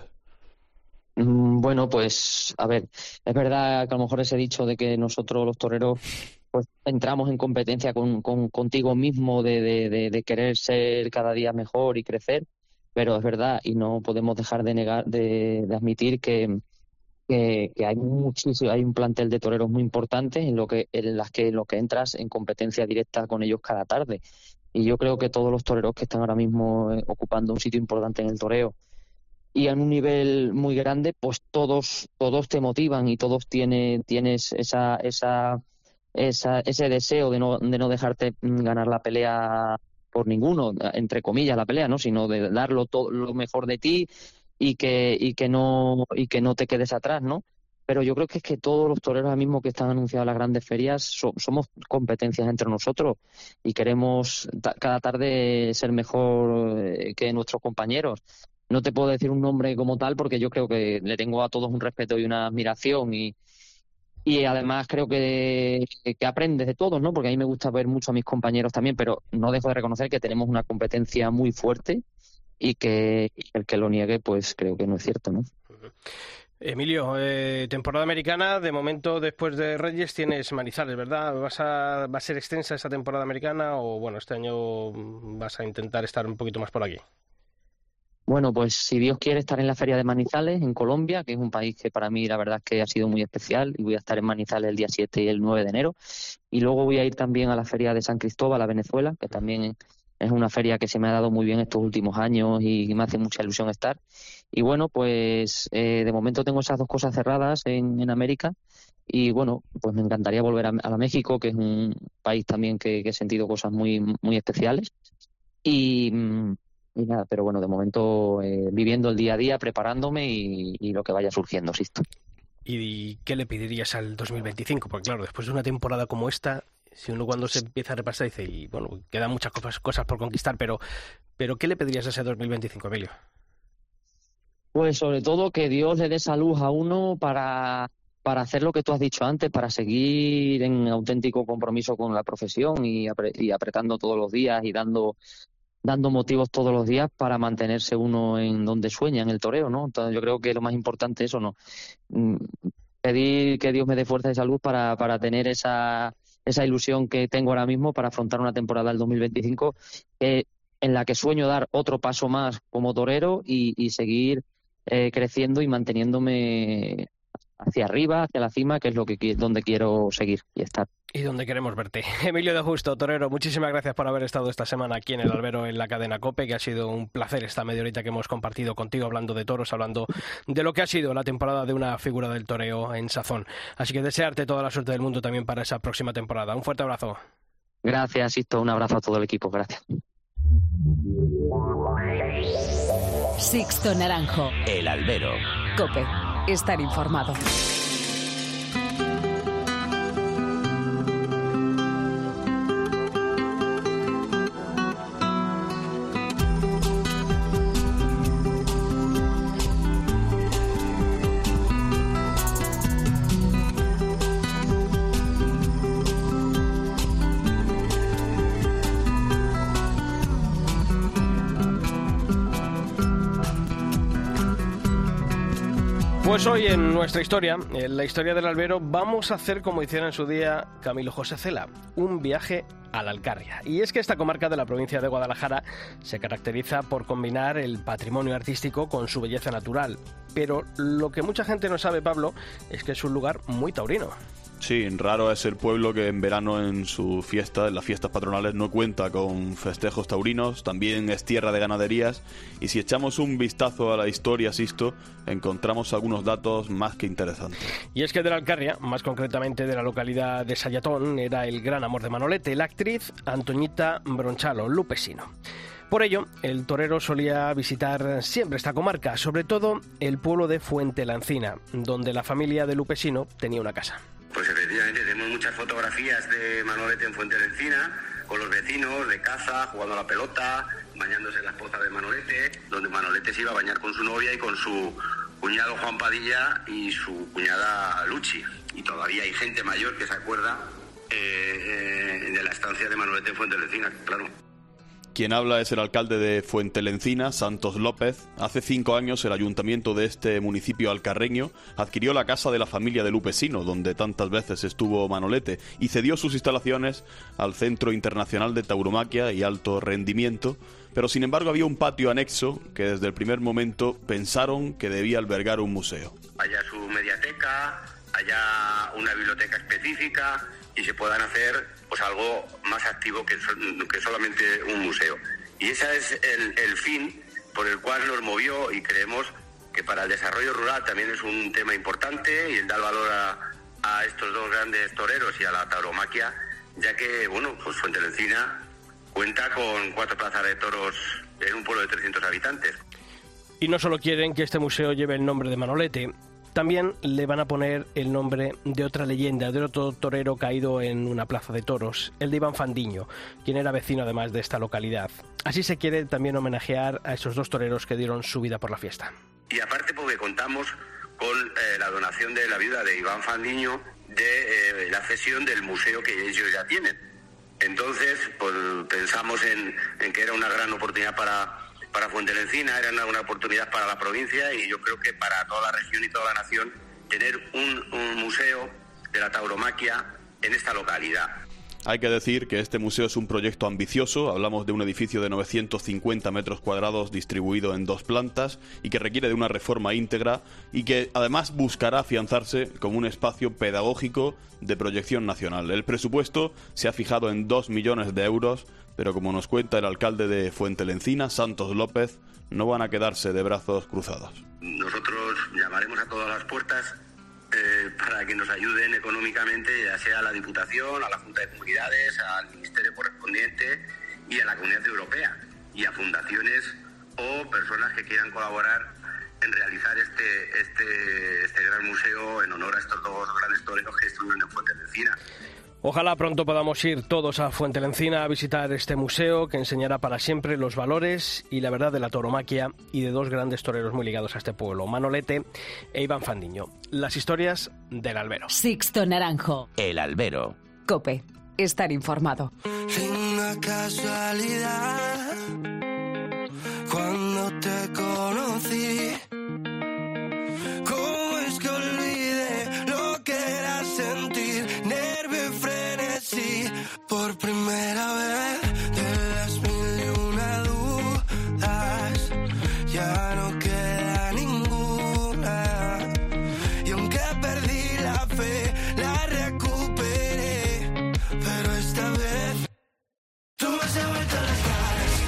S7: Bueno, pues a ver, es verdad que a lo mejor ese dicho de que nosotros los toreros pues entramos en competencia con, con contigo mismo, de, de, de, de querer ser cada día mejor y crecer, pero es verdad, y no podemos dejar de negar, de, de admitir que, que, que hay muchísimo, hay un plantel de toreros muy importante en lo que en las que lo que entras en competencia directa con ellos cada tarde. Y yo creo que todos los toreros que están ahora mismo eh, ocupando un sitio importante en el toreo y en un nivel muy grande, pues todos todos te motivan y todos tiene, tienes esa esa esa ese deseo de no de no dejarte ganar la pelea por ninguno, entre comillas la pelea, no, sino de darlo todo lo mejor de ti y que y que no y que no te quedes atrás, ¿no? Pero yo creo que es que todos los toreros ahora mismo que están anunciados en las grandes ferias so, somos competencias entre nosotros y queremos ta- cada tarde ser mejor eh, que nuestros compañeros. No te puedo decir un nombre como tal porque yo creo que le tengo a todos un respeto y una admiración, y, y además creo que, que aprendes de todos, ¿no? Porque a mí me gusta ver mucho a mis compañeros también, pero no dejo de reconocer que tenemos una competencia muy fuerte y que el que lo niegue pues creo que no es cierto, ¿no?
S3: Emilio, eh, temporada americana, de momento después de Reyes tienes Manizales, ¿verdad? ¿Vas a, ¿Va a ser extensa esa temporada americana o bueno, este año vas a intentar estar un poquito más por aquí?
S7: Bueno, pues si Dios quiere, estar en la Feria de Manizales, en Colombia, que es un país que para mí la verdad es que ha sido muy especial, y voy a estar en Manizales el día siete y el nueve de enero. Y luego voy a ir también a la Feria de San Cristóbal, a Venezuela, que también es una feria que se me ha dado muy bien estos últimos años y me hace mucha ilusión estar. Y bueno, pues eh, de momento tengo esas dos cosas cerradas en, en América, y bueno, pues me encantaría volver a, a México, que es un país también que, que he sentido cosas muy, muy especiales. Y, y nada, pero bueno, de momento eh, viviendo el día a día, preparándome y, y lo que vaya surgiendo, Sisto.
S3: ¿Y qué le pedirías al dos mil veinticinco? Porque claro, después de una temporada como esta, si uno cuando se empieza a repasar dice, y bueno, quedan muchas cosas, cosas por conquistar, pero, pero ¿qué le pedirías a ese dos mil veinticinco, Emilio?
S7: Pues sobre todo que Dios le dé salud a uno para, para hacer lo que tú has dicho antes, para seguir en auténtico compromiso con la profesión y, apre- y apretando todos los días y dando dando motivos todos los días para mantenerse uno en donde sueña, en el toreo, ¿no? Entonces yo creo que lo más importante es eso, ¿no? Pedir que Dios me dé fuerza y salud para, para tener esa, esa ilusión que tengo ahora mismo para afrontar una temporada del dos mil veinticinco eh, en la que sueño dar otro paso más como torero y, y seguir eh, creciendo y manteniéndome hacia arriba, hacia la cima, que es lo que donde quiero seguir y estar.
S3: Y donde queremos verte. Emilio de Justo, torero, muchísimas gracias por haber estado esta semana aquí en el Albero en la cadena COPE, que ha sido un placer esta media horita que hemos compartido contigo, hablando de toros, hablando de lo que ha sido la temporada de una figura del toreo en Sazón. Así que desearte toda la suerte del mundo también para esa próxima temporada. Un fuerte abrazo.
S7: Gracias, Sisto. Un abrazo a todo el equipo. Gracias.
S1: Sixto Naranjo.
S2: El Albero.
S1: COPE. Estar informado.
S3: Pues hoy en nuestra historia, en la historia del Albero, vamos a hacer como hiciera en su día Camilo José Cela, un viaje a la Alcarria. Y es que esta comarca de la provincia de Guadalajara se caracteriza por combinar el patrimonio artístico con su belleza natural. Pero lo que mucha gente no sabe, Pablo, es que es un lugar muy taurino.
S6: Sí, raro es el pueblo que en verano en su fiesta, en las fiestas patronales, no cuenta con festejos taurinos. También es tierra de ganaderías, y si echamos un vistazo a la historia, Sisto, encontramos algunos datos más que interesantes.
S3: Y es que de la Alcarria, más concretamente de la localidad de Sayatón, era el gran amor de Manolete, la actriz Antoñita Bronchalo, Lupesino. Por ello, el torero solía visitar siempre esta comarca, sobre todo el pueblo de Fuentelancina, donde la familia de Lupesino tenía una casa.
S8: Pues efectivamente tenemos muchas fotografías de Manolete en Fuentelancina, con los vecinos de caza, jugando a la pelota, bañándose en las pozas de Manolete, donde Manolete se iba a bañar con su novia y con su cuñado Juan Padilla y su cuñada Luchi. Y todavía hay gente mayor que se acuerda eh, eh, de la estancia de Manolete en Fuentelancina, claro.
S6: Quien habla es el alcalde de Fuentelencina, Santos López. Hace cinco años el ayuntamiento de este municipio alcarreño adquirió la casa de la familia de Lupesino, donde tantas veces estuvo Manolete, y cedió sus instalaciones al Centro Internacional de Tauromaquia y Alto Rendimiento, pero sin embargo había un patio anexo que desde el primer momento pensaron que debía albergar un museo.
S8: Haya su mediateca, haya una biblioteca específica y se puedan hacer pues algo más activo que, so- que solamente un museo. Y ese es el, el fin por el cual nos movió, y creemos que para el desarrollo rural también es un tema importante, y el dar valor a, a estos dos grandes toreros y a la tauromaquia, ya que, bueno, pues Fuentelencina cuenta con cuatro plazas de toros en un pueblo de trescientos habitantes.
S3: Y no solo quieren que este museo lleve el nombre de Manolete, también le van a poner el nombre de otra leyenda, de otro torero caído en una plaza de toros, el de Iván Fandiño, quien era vecino además de esta localidad. Así se quiere también homenajear a esos dos toreros que dieron su vida por la fiesta.
S8: Y aparte porque contamos con eh, la donación de la viuda de Iván Fandiño de eh, la cesión del museo que ellos ya tienen. Entonces, pues pensamos en, en que era una gran oportunidad para... para Fuentelencina, era una oportunidad para la provincia, y yo creo que para toda la región y toda la nación tener un, un museo de la tauromaquia en esta localidad.
S6: Hay que decir que este museo es un proyecto ambicioso. Hablamos de un edificio de novecientos cincuenta metros cuadrados distribuido en dos plantas y que requiere de una reforma íntegra, y que además buscará afianzarse como un espacio pedagógico de proyección nacional. El presupuesto se ha fijado en dos millones de euros, pero como nos cuenta el alcalde de Fuentelencina, Santos López, no van a quedarse de brazos cruzados.
S8: Nosotros llamaremos a todas las puertas eh, para que nos ayuden económicamente, ya sea a la Diputación, a la Junta de Comunidades, al Ministerio correspondiente y a la Comunidad Europea, y a fundaciones o personas que quieran colaborar en realizar este, este, este gran museo en honor a estos dos grandes toreros que estuvieron en Fuentelencina.
S3: Ojalá pronto podamos ir todos a Fuentelencina a visitar este museo que enseñará para siempre los valores y la verdad de la tauromaquia y de dos grandes toreros muy ligados a este pueblo, Manolete e Iván Fandiño. Las historias del albero.
S1: Sixto Naranjo.
S2: El albero.
S1: COPE. Estar informado.
S5: Una casualidad. Cuando te conocí, ¿cómo es que olvidé lo que era sentir nervio y frenesí por primera vez? De las mil y una dudas ya no queda ninguna, y aunque perdí la fe la recuperé, pero esta vez tú me has vuelto las caras.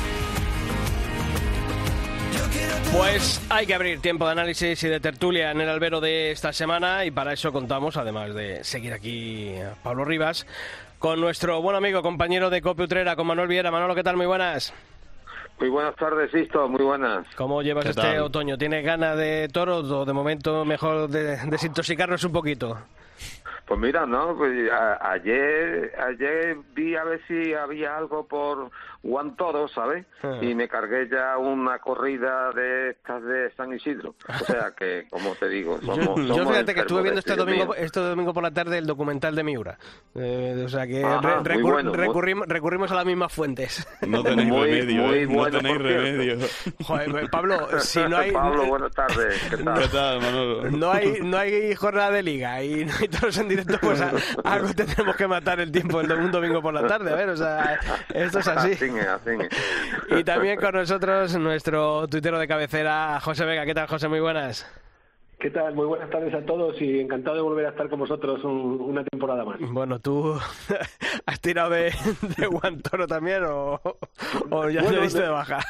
S3: Pues hay que abrir tiempo de análisis y de tertulia en el albero de esta semana, y para eso contamos, además de seguir aquí a Pablo Rivas, con nuestro buen amigo, compañero de COPE Utrera, con Manuel Viera. Manolo, ¿qué tal? Muy buenas.
S9: Muy buenas tardes, Sisto, muy buenas.
S3: ¿Cómo llevas este
S6: tal?
S3: otoño? ¿Tienes ganas de toros o de momento mejor de desintoxicarnos un poquito?
S9: Pues mira, no, pues a, ayer ayer vi a ver si había algo por Guantoro, ¿sabes?
S3: Ah.
S9: Y me cargué ya una corrida de estas de San Isidro. O sea que, como te digo, somos,
S3: Yo,
S9: somos
S3: yo fíjate que estuve
S9: enfermos
S3: viendo
S9: de
S3: este
S9: Dios
S3: domingo,
S9: mío.
S3: este domingo por la tarde el documental de Miura. Eh, o sea que
S9: Ajá,
S3: re-
S9: muy
S3: recur-
S9: bueno, muy-
S3: recurrimos, recurrimos a las mismas fuentes.
S6: No tenéis
S9: Muy-
S6: remedio,
S9: muy
S6: ¿eh? No
S9: bueno,
S6: tenéis
S9: por cierto.
S6: remedio.
S3: Joder, Pablo, si no hay...
S9: Pablo, buenas tardes. ¿Qué tal?
S6: ¿Qué tal, Manolo?
S3: No hay, no hay jornada de liga y no hay toros en directo, pues a- algo tendremos que matar el tiempo el un domingo por la tarde, a ver, o sea, esto es así.
S9: Así es, así es.
S3: Y también con nosotros nuestro tuitero de cabecera, José Vega. ¿Qué tal, José? Muy buenas.
S10: ¿Qué tal? Muy buenas tardes a todos y encantado de volver a estar con vosotros un- una temporada más.
S3: Bueno, ¿tú has tirado de, de Guantoro también o, o ya
S10: Bueno,
S3: te diste
S10: de-
S3: de baja?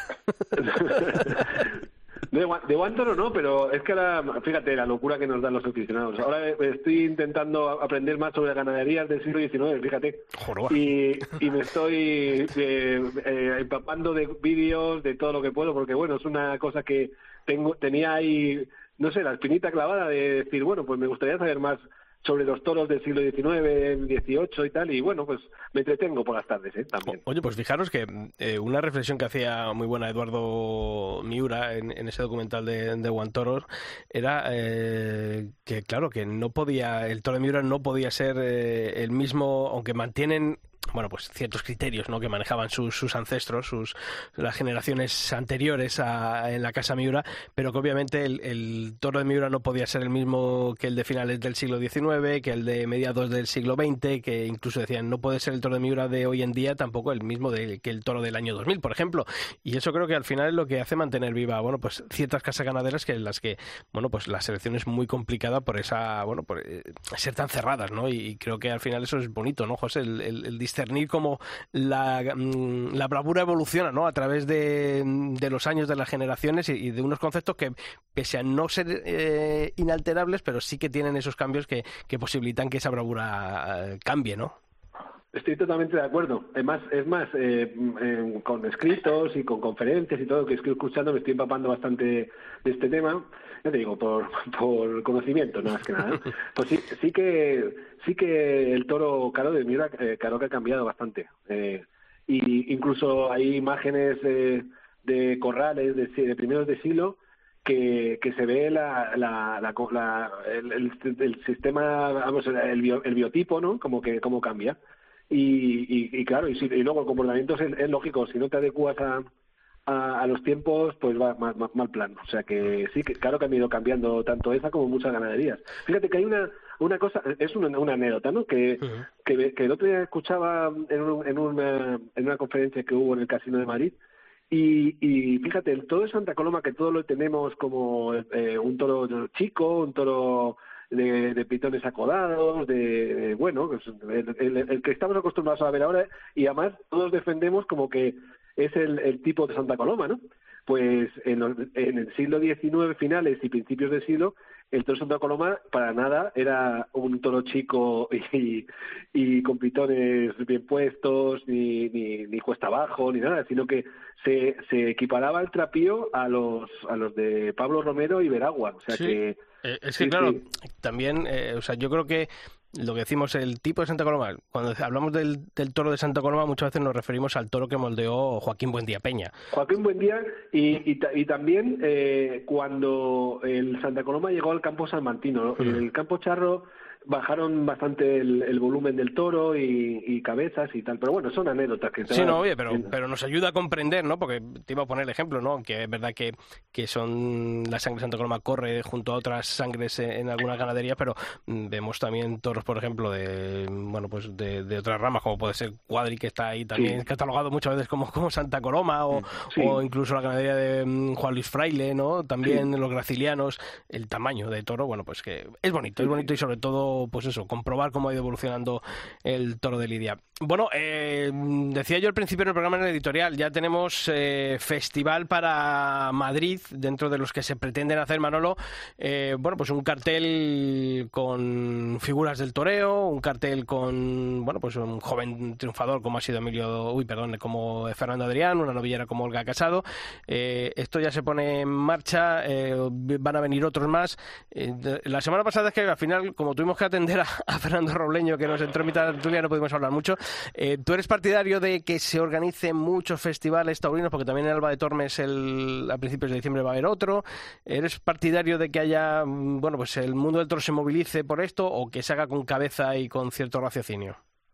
S10: De, Gua- de Guantoro no, pero es que ahora, fíjate la locura que nos dan los aficionados. Ahora estoy intentando aprender más sobre ganaderías del siglo diecinueve, fíjate.
S3: Joroba.
S10: Y, y me estoy eh, eh, empapando de vídeos, de todo lo que puedo, porque bueno, es una cosa que tengo tenía ahí, no sé, la espinita clavada de decir, bueno, pues me gustaría saber más sobre los toros del siglo diecinueve, dieciocho y tal, y bueno, pues me entretengo por las tardes, ¿eh? También.
S3: Oye, pues fijaros que eh, una reflexión que hacía muy buena Eduardo Miura en, en ese documental de, de Guantoros era eh, que, claro, que no podía, el toro de Miura no podía ser eh, el mismo, aunque mantienen bueno, pues ciertos criterios, ¿no?, que manejaban sus, sus ancestros, sus las generaciones anteriores a, en la Casa Miura, pero que obviamente el, el toro de Miura no podía ser el mismo que el de finales del siglo diecinueve, que el de mediados del siglo veinte, que incluso decían no puede ser el toro de Miura de hoy en día tampoco el mismo de, que el toro del año dos mil, por ejemplo. Y eso creo que al final es lo que hace mantener viva, bueno, pues ciertas casas ganaderas que en las que, bueno, pues la selección es muy complicada por esa, bueno, por eh, ser tan cerradas, ¿no? Y, y creo que al final eso es bonito, ¿no, José? El, el, el discernir cómo la, la bravura evoluciona, ¿no?, a través de, de los años, de las generaciones y, y de unos conceptos que, pese a no ser eh, inalterables, pero sí que tienen esos cambios que, que posibilitan que esa bravura eh, cambie, ¿no?
S10: Estoy totalmente de acuerdo. Es más, es más eh, eh, con escritos y con conferencias y todo que estoy escuchando, me estoy empapando bastante de este tema. Ya te digo, por, por conocimiento, no más que nada. Pues sí, sí que sí que el toro caro de Miura, eh, claro que ha cambiado bastante. Eh, y incluso hay imágenes eh, de corrales de, de primeros de siglo que, que se ve la, la, la, la el, el, el sistema, vamos, el, bio, el biotipo, ¿no? Como que cómo cambia. Y, y, y claro, y, si, y luego el comportamiento es, es lógico, si no te adecuas a, a, a los tiempos, pues va mal, mal, mal plan. O sea que sí, que claro que han ido cambiando tanto esa como muchas ganaderías. Fíjate que hay una una cosa, es una, una anécdota, ¿no? Que, uh-huh. que, que el otro día escuchaba en, un, en, una, en una conferencia que hubo en el Casino de Madrid. Y, y fíjate, el toro de Santa Coloma, que todo lo tenemos como eh, un toro chico, un toro de, de pitones acodados, de, de bueno, el, el, el que estamos acostumbrados a ver ahora, y además todos defendemos como que es el, el tipo de Santa Coloma, ¿no? Pues en, en el siglo diecinueve, finales y principios del siglo, el toro de Santa Coloma para nada era un toro chico y, y con pitones bien puestos, ni, ni, ni cuesta abajo, ni nada, sino que se, se equiparaba el trapío a los a los de Pablo Romero y Veragua. O sea
S3: sí.
S10: que...
S3: Eh, es que,
S10: sí,
S3: claro,
S10: sí.
S3: también, eh, o sea, yo creo que lo que decimos, el tipo de Santa Coloma, cuando hablamos del, del toro de Santa Coloma, muchas veces nos referimos al toro que moldeó Joaquín Buendía Peña.
S10: Joaquín Buendía, y, y, y también eh, cuando el Santa Coloma llegó al campo salmantino, ¿no? En el campo charro bajaron bastante el, el volumen del toro y, y cabezas y tal, pero bueno, son anécdotas que...
S3: Sí, no, oye, pero, pero nos ayuda a comprender, ¿no? Porque te iba a poner el ejemplo, ¿no? Que es verdad que, que son la sangre de Santa Coloma corre junto a otras sangres en, en algunas ganaderías, pero mm, vemos también toros, por ejemplo, de bueno pues de, de otras ramas, como puede ser Cuadri, que está ahí también sí. catalogado muchas veces como, como Santa Coloma, o, sí. o incluso la ganadería de um, Juan Luis Fraile, ¿no? También sí. los gracilianos, el tamaño de toro, bueno, pues que es bonito, sí. es bonito y sobre todo pues eso, comprobar cómo ha ido evolucionando el toro de Lidia. Bueno, eh, decía yo al principio en el programa en el editorial, ya tenemos eh, festival para Madrid, dentro de los que se pretenden hacer, Manolo, eh, bueno, pues un cartel con figuras del toreo, un cartel con, bueno, pues un joven triunfador como ha sido Emilio, uy, perdón, como Fernando Adrián, una novillera como Olga Casado. Eh, esto ya se pone en marcha, eh, van a venir otros más. Eh, de, la semana pasada es que al final, como tuvimos que atender a, a Fernando Robleño, que nos entró en mitad de la tertulia, no pudimos hablar mucho. Eh, ¿Tú eres partidario de que se organicen muchos festivales taurinos? Porque también en Alba de Tormes el, a principios de diciembre va a haber otro. ¿Eres partidario de que haya, bueno, pues el mundo del toro se movilice por esto o que se haga con cabeza y con cierto raciocinio?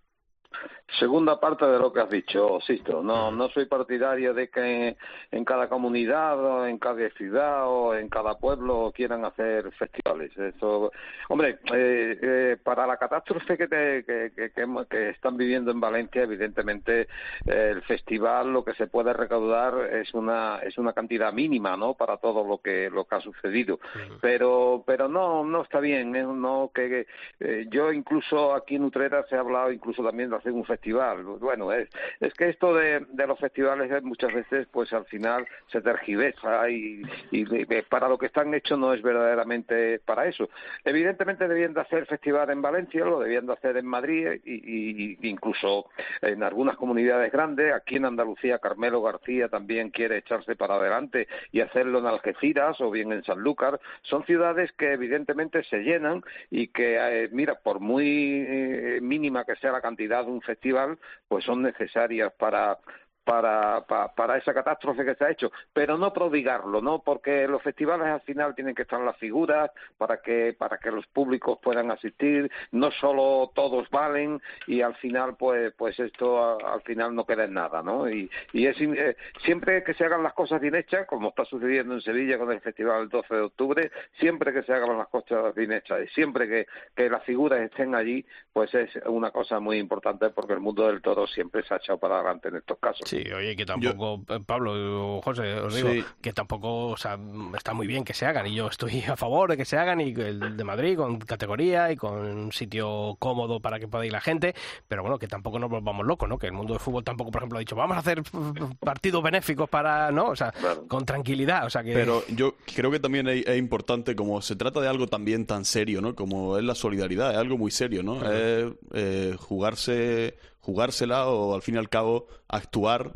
S9: Segunda parte de lo que has dicho, Sisto. No, no soy partidario de que en cada comunidad o en cada ciudad o en cada pueblo quieran hacer festivales. Eso, hombre, eh, eh, para la catástrofe que, te, que, que, que, que están viviendo en Valencia, evidentemente eh, el festival lo que se puede recaudar es una es una cantidad mínima, ¿no? Para todo lo que lo que ha sucedido. Pero pero no no está bien, ¿eh? No que eh, yo incluso aquí en Utrera se ha hablado incluso también de hacer un festival. Bueno, es, es que esto de, de los festivales muchas veces pues al final se tergiversa y, y para lo que están hechos no es verdaderamente para eso. Evidentemente debían de hacer festival en Valencia, lo debían de hacer en Madrid y, y incluso en algunas comunidades grandes. Aquí en Andalucía Carmelo García también quiere echarse para adelante y hacerlo en Algeciras o bien en Sanlúcar. Son ciudades que evidentemente se llenan y que, eh, mira, por muy eh, mínima que sea la cantidad de un festival, pues son necesarias para para, para para esa catástrofe que se ha hecho, pero no prodigarlo, ¿no? Porque los festivales al final tienen que estar las figuras para que para que los públicos puedan asistir, no solo todos valen y al final pues pues esto a, al final no queda en nada, ¿no? Y, y es eh, siempre que se hagan las cosas bien hechas, como está sucediendo en Sevilla con el festival del doce de octubre, siempre que se hagan las cosas bien hechas y siempre que, que las figuras estén allí, pues es una cosa muy importante porque el mundo del toro siempre se ha echado para adelante en estos casos.
S3: Sí, oye, que tampoco, yo... Pablo o José, os digo, sí. que tampoco, o sea, está muy bien que se hagan, y yo estoy a favor de que se hagan, y el de Madrid con categoría y con un sitio cómodo para que pueda ir la gente, pero bueno, que tampoco nos volvamos locos, ¿no? Que el mundo del fútbol tampoco, por ejemplo, ha dicho, vamos a hacer partidos benéficos para, ¿no? O sea, claro. con tranquilidad, o sea que...
S6: Pero yo creo que también es, es importante, como se trata de algo también tan serio, ¿no? Como es la solidaridad, es algo muy serio, ¿no? Uh-huh. Es eh, jugarse, jugársela o al fin y al cabo actuar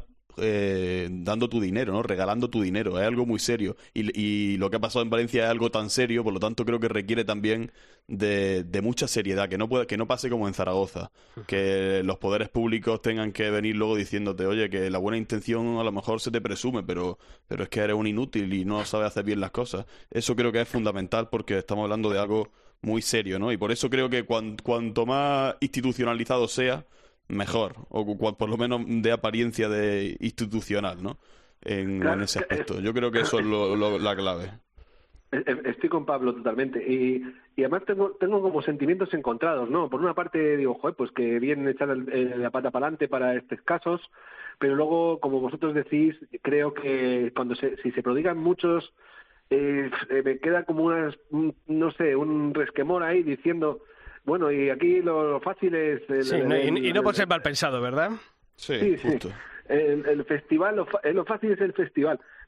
S6: Eh, dando tu dinero, ¿no? Regalando tu dinero, es algo muy serio y, y lo que ha pasado en Valencia es algo tan serio, por lo tanto creo que requiere también de, de mucha seriedad, que no pueda, que no pase como en Zaragoza, que los poderes públicos tengan que venir luego diciéndote, oye, que la buena intención a lo mejor se te presume, pero, pero es que eres un inútil y no sabes hacer bien las cosas. Eso creo que es fundamental porque estamos hablando de algo muy serio, ¿no? Y por eso creo que cuan, cuanto más institucionalizado sea, mejor, o por lo menos de apariencia de institucional, ¿no? En, claro, en ese aspecto. Yo creo que eso es lo, lo, la clave.
S10: Estoy con Pablo totalmente. Y, y además tengo tengo como sentimientos encontrados, ¿no? Por una parte digo, joder, pues que bien echar el, el, la pata para adelante para estos casos, pero luego, como vosotros decís, creo que cuando se, si se prodigan muchos, eh, me queda como unas, no sé, un resquemor ahí diciendo... Bueno, y aquí lo, lo fácil es... El,
S3: sí,
S10: el,
S3: no,
S10: el,
S3: y no por ser mal pensado, ¿verdad?
S6: Sí,
S10: sí,
S6: justo.
S10: Sí. El, el festival, lo, lo fácil es el festival.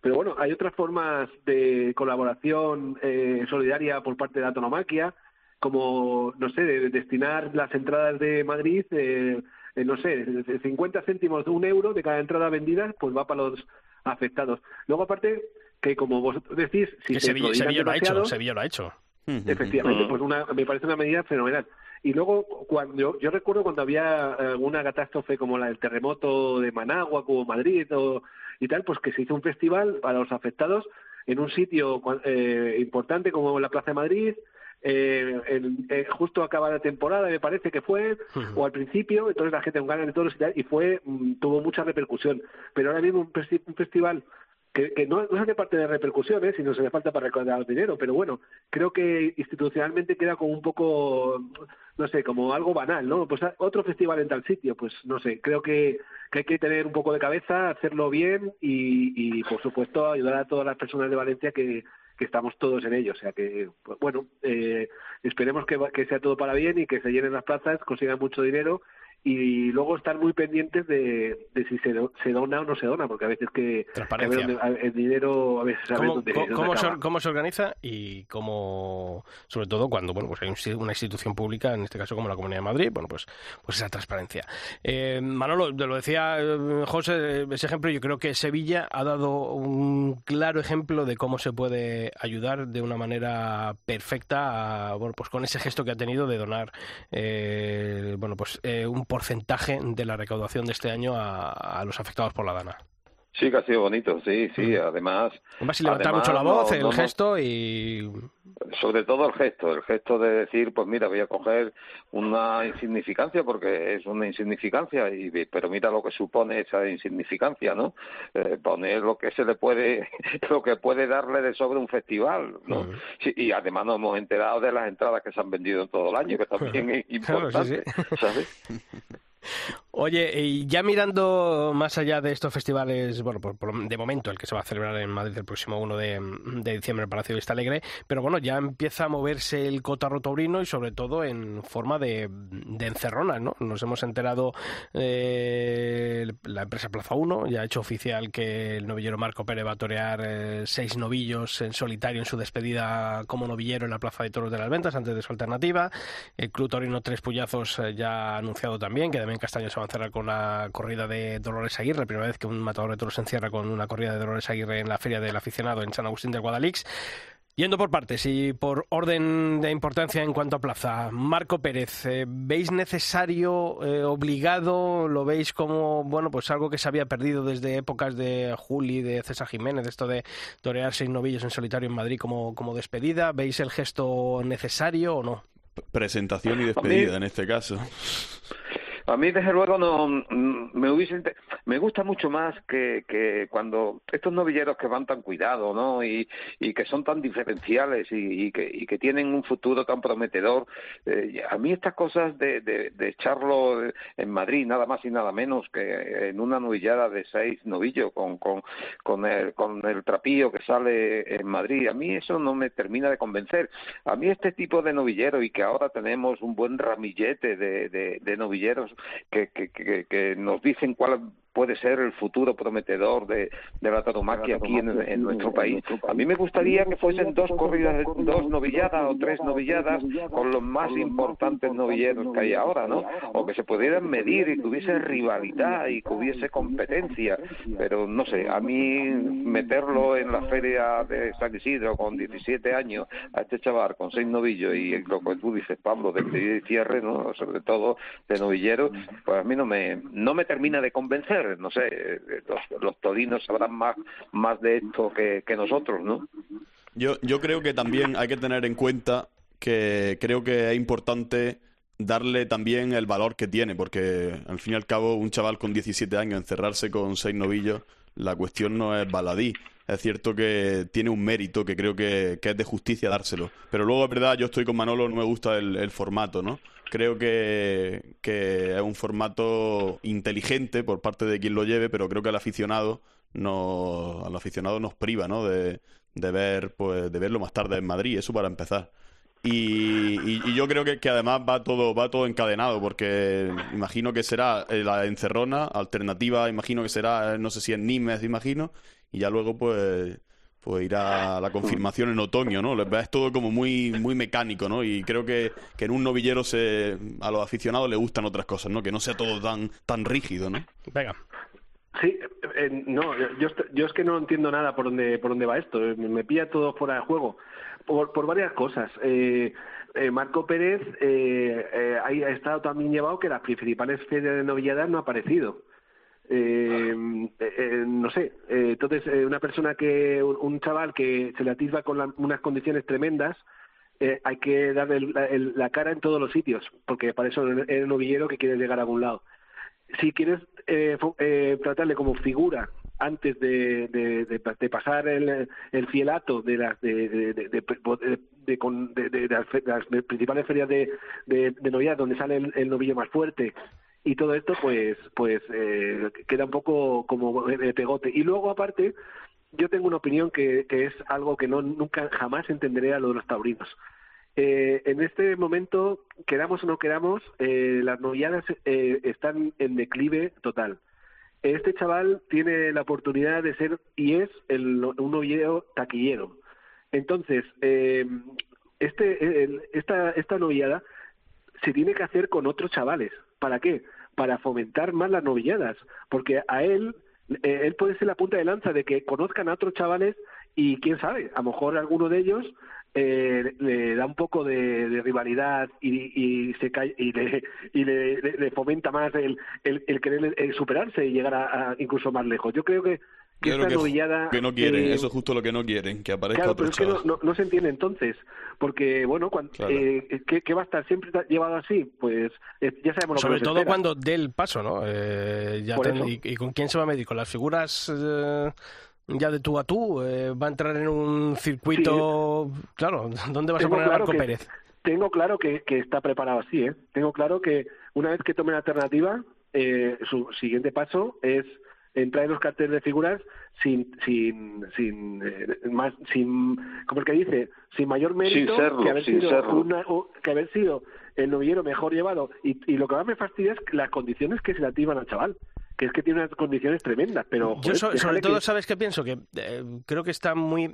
S10: Pero bueno, hay otras formas de colaboración eh, solidaria por parte de la tauromaquia, como, no sé, de destinar las entradas de Madrid, eh, eh, no sé, cincuenta céntimos de un euro de cada entrada vendida, pues va para los afectados. Luego, aparte, que como vosotros decís, si
S3: que
S10: se
S3: Sevilla, Sevilla lo ha hecho, Sevilla lo ha hecho.
S10: Efectivamente, pues una, me parece una medida fenomenal. Y luego, cuando yo, yo recuerdo cuando había alguna catástrofe como la del terremoto de Managua, como Madrid o, y tal, pues que se hizo un festival para los afectados en un sitio eh, importante como la Plaza de Madrid. Eh, en, eh, justo acaba la temporada, me parece que fue, uh-huh. o al principio, entonces la gente con ganas de todos y tal, y fue, mm, tuvo mucha repercusión. Pero ahora mismo un, festi- un festival que, que no, no hace parte de repercusiones, sino se le falta para recaudar dinero, pero bueno, creo que institucionalmente queda como un poco, no sé, como algo banal, ¿no? Pues otro festival en tal sitio, pues no sé, creo que, que hay que tener un poco de cabeza, hacerlo bien y, y por supuesto ayudar a todas las personas de Valencia que que estamos todos en ello, o sea que, pues, bueno, eh, esperemos que, que sea todo para bien y que se llenen las plazas, consigan mucho dinero y luego estar muy pendientes de, de si se, do, se dona o no se dona, porque a veces que, que a ver dónde, a, el dinero a veces a ver dónde,
S3: ¿Cómo,
S10: dónde
S3: cómo, se,
S10: acaba.
S3: ¿Cómo se organiza y cómo, sobre todo cuando bueno pues hay un, una institución pública, en este caso como la Comunidad de Madrid, bueno pues pues esa transparencia. Eh, Manolo, te lo decía José, ese ejemplo, yo creo que Sevilla ha dado un claro ejemplo de cómo se puede ayudar de una manera perfecta, a, bueno pues con ese gesto que ha tenido de donar eh, bueno pues eh, un porcentaje de la recaudación de este año a, a los afectados por la Dana.
S9: Sí, que ha sido bonito, sí, sí, además...
S3: Además, si levanta mucho la voz, no, el no, gesto y...
S9: Sobre todo el gesto, el gesto de decir, pues mira, voy a coger una insignificancia, porque es una insignificancia, y pero mira lo que supone esa insignificancia, ¿no? Eh, poner lo que se le puede, lo que puede darle de sobre un festival, ¿no? Uh-huh. Sí, y además nos hemos enterado de las entradas que se han vendido en todo el año, que también uh-huh. es importante, claro, sí, sí. ¿sabes?
S3: Oye, y ya mirando más allá de estos festivales, bueno, por, por, de momento el que se va a celebrar en Madrid el próximo primero de, de diciembre en el Palacio de Vista Alegre, pero bueno, ya empieza a moverse el cotarro taurino y sobre todo en forma de, de encerronas, ¿no? Nos hemos enterado, eh, la empresa Plaza uno ya ha hecho oficial que el novillero Marco Pérez va a torear eh, seis novillos en solitario en su despedida como novillero en la Plaza de Toros de las Ventas antes de su alternativa. El Club Taurino Tres Puyazos eh, ya ha anunciado también que también Castaño se va a encerrar con la corrida de Dolores Aguirre, la primera vez que un matador de toros se encierra con una corrida de Dolores Aguirre en la Feria del Aficionado en San Agustín de Guadalix. Yendo por partes y por orden de importancia en cuanto a plaza, Marco Pérez, eh, ¿veis necesario, eh, obligado, lo veis como, bueno, pues algo que se había perdido desde épocas de Juli, de César Jiménez, esto de torear seis novillos en solitario en Madrid como, como despedida? ¿Veis el gesto necesario o no?
S6: Presentación y despedida en este caso.
S9: A mí, desde luego, no me hubiese me gusta mucho más que, que cuando estos novilleros que van tan cuidados, ¿no? Y, y que son tan diferenciales y, y, que, y que tienen un futuro tan prometedor. Eh, a mí estas cosas de, de, de echarlo en Madrid, nada más y nada menos que en una novillada de seis novillos con, con, con, el, con el trapío que sale en Madrid, a mí eso no me termina de convencer. A mí este tipo de novillero, y que ahora tenemos un buen ramillete de, de, de novilleros Que, que, que, que nos dicen cuál puede ser el futuro prometedor de, de la tauromaquia aquí en, en nuestro país. A mí me gustaría que fuesen dos corridas, dos novilladas o tres novilladas con los más importantes novilleros que hay ahora, ¿no? O que se pudieran medir y que hubiese rivalidad y que hubiese competencia. Pero no sé, a mí meterlo en la feria de San Isidro con diecisiete años a este chaval con seis novillos y lo que tú dices, Pablo, de cierre, ¿no? Sobre todo de novillero, pues a mí no me no me termina de convencer. No sé, los, los torinos sabrán más, más de esto que, que nosotros, ¿no?
S6: Yo, yo creo que también hay que tener en cuenta que creo que es importante darle también el valor que tiene, porque al fin y al cabo un chaval con diecisiete años encerrarse con seis novillos, la cuestión no es baladí. Es cierto que tiene un mérito que creo que, que es de justicia dárselo. Pero luego, es verdad, yo estoy con Manolo, no me gusta el, el formato, ¿no? Creo que, que es un formato inteligente por parte de quien lo lleve, pero creo que al aficionado nos, al aficionado nos priva, ¿no? De, de ver, pues, de verlo más tarde en Madrid, eso para empezar. Y, y, y yo creo que, que además va todo va todo encadenado, porque imagino que será la encerrona, alternativa, imagino que será, no sé si en Nimes, imagino, y ya luego pues pues irá la confirmación en otoño, ¿no? Es todo como muy muy mecánico, ¿no? Y creo que, que en un novillero se, a los aficionados les gustan otras cosas, ¿no? Que no sea todo tan tan rígido, ¿no?
S3: Venga.
S10: Sí, eh, no, yo, yo es que no entiendo nada por dónde por dónde va esto. Me, me pilla todo fuera de juego por, por varias cosas. Eh, eh, Marco Pérez eh, eh, ha estado también llevado que las principales ferias de novilladas no ha aparecido. Eh, eh, no sé, eh, entonces eh, una persona que, un, un chaval que se le atisba con la, unas condiciones tremendas, eh, hay que darle el, el, la cara en todos los sitios, porque para eso eres el novillero que quieres llegar a algún llado. Si quieres eh, eh, tratarle como figura antes de, de, de, de pasar el, el fielato de las de, de, de, de, de, de, con, de, de, de, las, de las principales ferias de, de, de novilladas donde sale el, el novillo más fuerte y todo esto, pues pues eh, queda un poco como de pegote. Y luego, aparte, yo tengo una opinión que, que es algo que no nunca jamás entenderé a lo de los taurinos. Eh, en este momento, queramos o no queramos, eh, las novilladas eh, están en declive total. Este chaval tiene la oportunidad de ser, y es, el, un novillero taquillero. Entonces, eh, este el, esta, esta novillada se tiene que hacer con otros chavales. ¿Para qué? Para fomentar más las novilladas, porque a él, eh, él puede ser la punta de lanza de que conozcan a otros chavales y quién sabe, a lo mejor alguno de ellos eh, le da un poco de, de rivalidad y, y se cae, y le, y le, le, le fomenta más el, el, el querer el superarse y llegar a, a incluso más lejos. Yo creo que que
S6: Yo
S10: esta
S6: creo que,
S10: novillada,
S6: que no quieren,
S10: eh,
S6: eso es justo lo que no quieren, que aparezca
S10: claro,
S6: otro
S10: pero es que
S6: chaval.
S10: no, no, no se entiende entonces, porque bueno, cuando,
S6: Claro.
S10: eh, ¿qué, ¿qué va a estar siempre llevado así? Pues eh, ya sabemos lo
S3: Sobre
S10: que nos
S3: todo
S10: espera.
S3: cuando dé el paso, ¿no? Eh, ya
S10: Por
S3: ten-
S10: eso.
S3: y, y con quién se va a medir, con las figuras eh, ya de tú a tú, eh, va a entrar en un circuito, claro, ¿dónde vas a
S10: Tengo
S3: poner a
S10: claro
S3: Marco
S10: que-
S3: Pérez?
S10: Tengo claro que, que está preparado así, ¿eh? Tengo claro que una vez que tome la alternativa, eh, su siguiente paso es entrar en los carteles de figuras sin sin sin eh, más sin como el que dice sin mayor mérito
S9: Sin serlo,
S10: que haber
S9: sin
S10: sido
S9: serlo.
S10: una- o- que haber sido el novillero mejor llevado y, y lo que más me fastidia es las condiciones que se le activan al chaval, que es que tiene unas condiciones tremendas, pero
S3: Yo
S10: joder,
S3: so-
S10: déjale
S3: sobre todo,
S10: que-
S3: ¿sabes qué pienso? Que eh, creo que está muy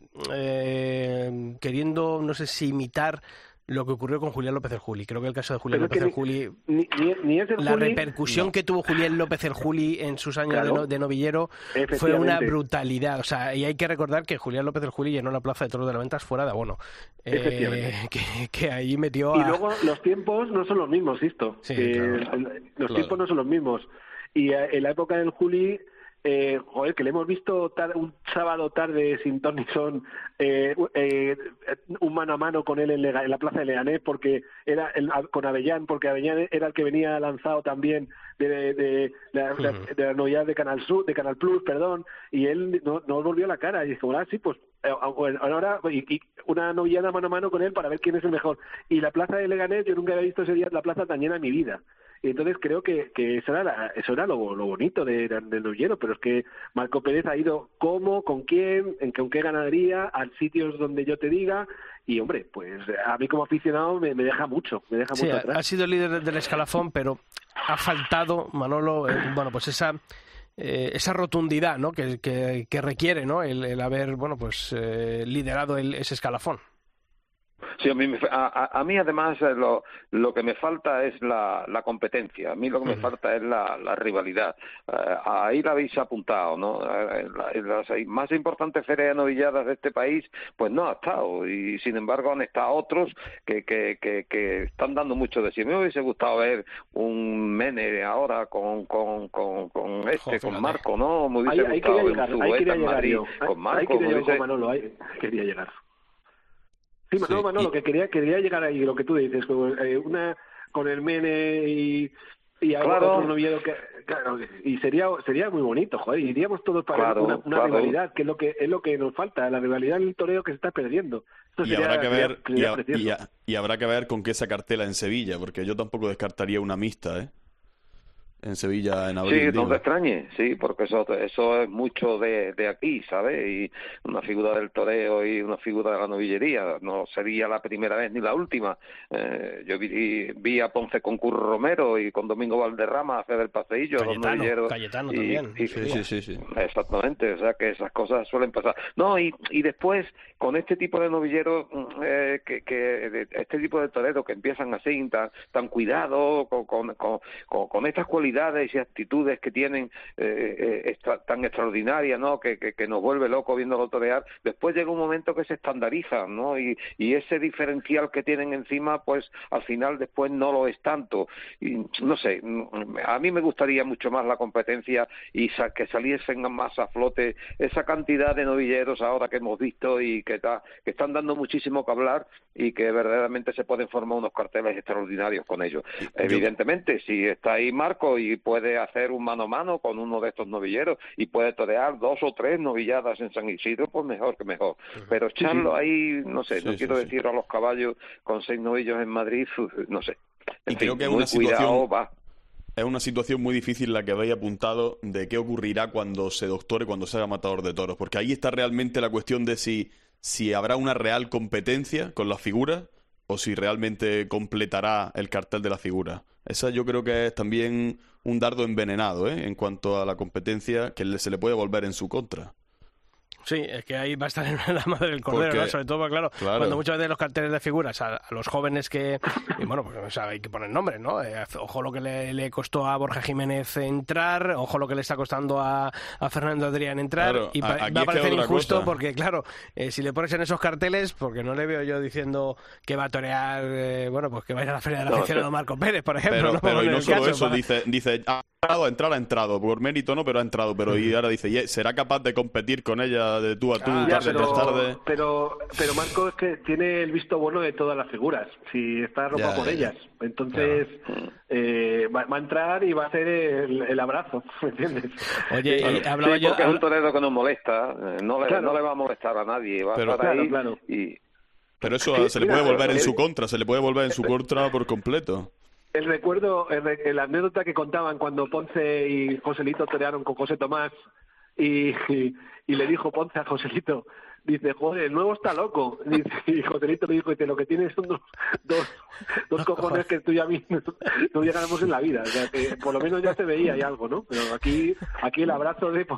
S3: eh, queriendo, no sé si imitar lo que ocurrió con Julián López el Juli. Creo que el caso de Julián
S10: Pero es
S3: López
S10: que
S3: el Juli,
S10: ni, ni, ni es el
S3: la
S10: Juli,
S3: repercusión
S10: no.
S3: que tuvo Julián López el Juli en sus años
S10: Claro.
S3: de, no- de novillero fue
S10: Efectivamente.
S3: una brutalidad. O sea, y hay que recordar que Julián López el Juli llenó la plaza de toros de la Ventas fuera de abono. Eh,
S10: Efectivamente.
S3: que, que ahí metió
S10: Y
S3: a...
S10: luego los tiempos no son los mismos, Sisto.
S3: Sí,
S10: Que
S3: claro.
S10: el- los
S6: Claro.
S10: tiempos no son los mismos. Y eh, en la época del Juli, eh, joder, que le hemos visto tar- un sábado tarde sin ton ni son, eh, eh, un mano a mano con él en, Lega- en la plaza de Leganés, porque era el- con Avellán, porque Avellán era el que venía lanzado también de, de, de, la-
S3: Ujú.
S10: de- de la novedad de Canal Sur, de Canal Plus, perdón, y él no, no volvió la cara y dijo, ah, sí, pues eh, bueno, ahora y, y una novillada mano a mano con él para ver quién es el mejor. Y la plaza de Leganés, yo nunca había visto ese día la plaza tan llena en mi vida. Y entonces creo que, que eso era, la- eso era lo, lo bonito de, de- del novillero, pero es que Marco Pérez ha ido cómo, con quién, en con qué ganadería, a sitios donde yo te diga, y hombre, pues a mí como aficionado me, me deja mucho, me deja
S3: Sí,
S10: mucho
S3: ha,
S10: atrás.
S3: ha sido el líder del escalafón, pero ha faltado, Manolo, eh, bueno, pues esa eh, esa rotundidad, ¿no? que, que, que requiere, ¿no? el, el haber, bueno, pues eh, liderado el, ese escalafón.
S9: Sí, a mí, me- a, a- a mí además eh, lo, lo que me falta es la, la competencia, a mí lo que me
S3: Ujú.
S9: falta es la, la rivalidad. Eh, ahí la habéis apuntado, ¿no? Eh, En, la- en las más importantes ferias de novilladas de este país, pues no ha estado, y sin embargo han estado otros que, que, que, que están dando mucho de sí. Me hubiese gustado ver un Mene ahora con, con, con, con este,
S3: Joder,
S9: con
S3: fíjate.
S9: Marco, ¿no? Me
S10: Ahí,
S9: hubiese
S10: ahí
S9: gustado
S10: quería
S9: ver
S10: llegar,
S9: un
S10: ahí
S9: Zueta
S10: quería
S9: en
S10: llegar
S9: Madrid
S10: yo, ahí,
S9: con Marco.
S10: ahí quería
S9: me
S10: llegar con
S9: hubiese-
S10: Manolo, ahí quería llegar. Sí, no,
S6: Sí,
S10: Manolo,
S6: y-
S10: que quería, quería llegar ahí, lo que tú dices, con, eh, una con el Mene y, y algo-
S9: Claro.
S10: otro novillero que, claro, y sería sería muy bonito, joder, iríamos todos para
S9: Claro,
S10: una, una
S9: claro.
S10: rivalidad, que es lo que es lo que nos falta, la rivalidad del toreo que se está perdiendo. Esto
S6: Y
S10: sería-
S6: habrá que
S10: sería-
S6: ver y,
S10: sería
S6: ha-
S10: precioso.
S6: y ha- y habrá que ver con qué se cartela en Sevilla, porque yo tampoco descartaría una mixta, ¿eh? en Sevilla en abril.
S9: Sí,
S6: digo.
S9: no te extrañe, sí, porque eso eso es mucho de, de aquí, ¿sabes? Y una figura del toreo y una figura de la novillería, no sería la primera vez ni la última. Eh, yo vi, vi a Ponce con Curro Romero y con Domingo Valderrama hacer el paseillo,
S3: Cayetano,
S9: los novilleros.
S3: Cayetano
S9: y,
S3: también.
S9: Y,
S6: sí, sí, sí, sí.
S9: Exactamente, o sea que esas cosas suelen pasar. No, y, y después, con este tipo de novilleros, eh, que, que de, este tipo de toreros que empiezan así, tan, tan cuidados, con, con, con, con, con estas cualidades y actitudes que tienen eh, eh, extra, tan extraordinarias, ¿no? Que, que, que nos vuelve loco viéndolo torear, después llega un momento que se estandarizan, ¿no? Y, y ese diferencial que tienen encima, pues al final después no lo es tanto. Y no sé, a mí me gustaría mucho más la competencia y sa que saliesen más a flote esa cantidad de novilleros ahora que hemos visto y que, ta, que están dando muchísimo que hablar y que verdaderamente se pueden formar unos carteles extraordinarios con ellos. Yo... Evidentemente, si está ahí Marco y puede hacer un mano a mano con uno de estos novilleros y puede torear dos o tres novilladas en San Isidro, pues mejor que mejor. Pero echarlo sí, sí. ahí, no sé, no sí, quiero sí, decir sí. a los caballos con seis novillos en Madrid, no sé. En
S6: y
S9: fin,
S6: creo que es
S9: muy
S6: una situación...
S9: cuidado, va.
S6: Es una situación muy difícil la que habéis apuntado de qué ocurrirá cuando se doctore, cuando se haga matador de toros, porque ahí está realmente la cuestión de si, si habrá una real competencia con las figuras o si realmente completará el cartel de la figura. Esa yo creo que es también un dardo envenenado, ¿eh? En cuanto a la competencia que se le puede volver en su contra.
S3: Sí, es que ahí va a estar en la madre del cordero,
S6: porque,
S3: ¿no? Sobre todo, claro,
S6: claro,
S3: cuando muchas veces los carteles de figuras a, a los jóvenes que... Y bueno, pues o sea, hay que poner nombres, ¿no? Eh, ojo lo que le, le costó a Borja Jiménez entrar, ojo lo que le está costando a, a Fernando Adrián entrar,
S6: claro,
S3: y pa, va a parecer injusto cosa. Porque, claro, eh, si le pones en esos carteles, porque no le veo yo diciendo que va a torear, eh, bueno, pues que va a ir a la Feria de la no, Aficionado Marco Pérez, por ejemplo.
S6: Pero,
S3: ¿no?
S6: pero y no solo
S3: caso,
S6: eso,
S3: para...
S6: dice, dice ha entrado, a entrar, ha entrado, por mérito no, pero ha entrado, pero y ahora dice, ¿será capaz de competir con ella de tú a tú?
S10: Ah, ya, pero, tarde. Pero, pero Marco es que tiene el visto bueno de todas las figuras, si está arropado por ya, ellas. Ya. Entonces claro. eh, va, va a entrar y va a hacer el, el abrazo, ¿me entiendes?
S3: Oye,
S9: claro.
S3: y hablaba
S9: sí,
S3: yo...
S9: porque es un torero que nos molesta, no le,
S10: claro.
S9: no le va a molestar a nadie, va
S6: pero,
S9: a estar
S10: claro,
S9: ahí
S10: claro.
S9: y...
S6: Pero eso
S10: sí,
S6: se le
S10: mira,
S6: puede volver en
S10: el,
S6: su contra, se le puede volver en su contra por completo.
S10: El recuerdo, el, la anécdota que contaban cuando Ponce y Joselito torearon con José Tomás y, y, y le dijo Ponce a Joselito, dice, joder, el nuevo está loco. Dice, y Joselito le dijo, dice, lo que tienes son dos, dos, dos cojones que tú y a mí no, no llegáramos en la vida. O sea, que por lo menos ya se veía y algo, ¿no? Pero aquí aquí el abrazo de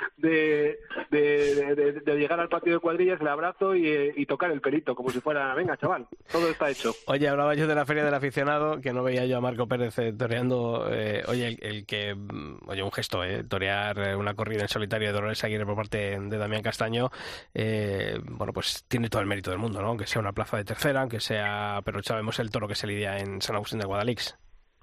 S10: de, de, de, de llegar al patio de cuadrillas, el abrazo y, y tocar el pelito, como si fuera, venga, chaval, todo está hecho.
S3: Oye, hablaba yo de la Feria del Aficionado, que no veía yo a Marco Pérez eh, toreando, eh, oye, el, el que, oye, un gesto, eh, torear una corrida en solitario de Dolores Aguirre por parte de Damián Castaño, eh, Eh, bueno, pues tiene todo el mérito del mundo, ¿no? Aunque sea una plaza de tercera, aunque sea... Pero sabemos el toro que se lidia en San Agustín de Guadalix.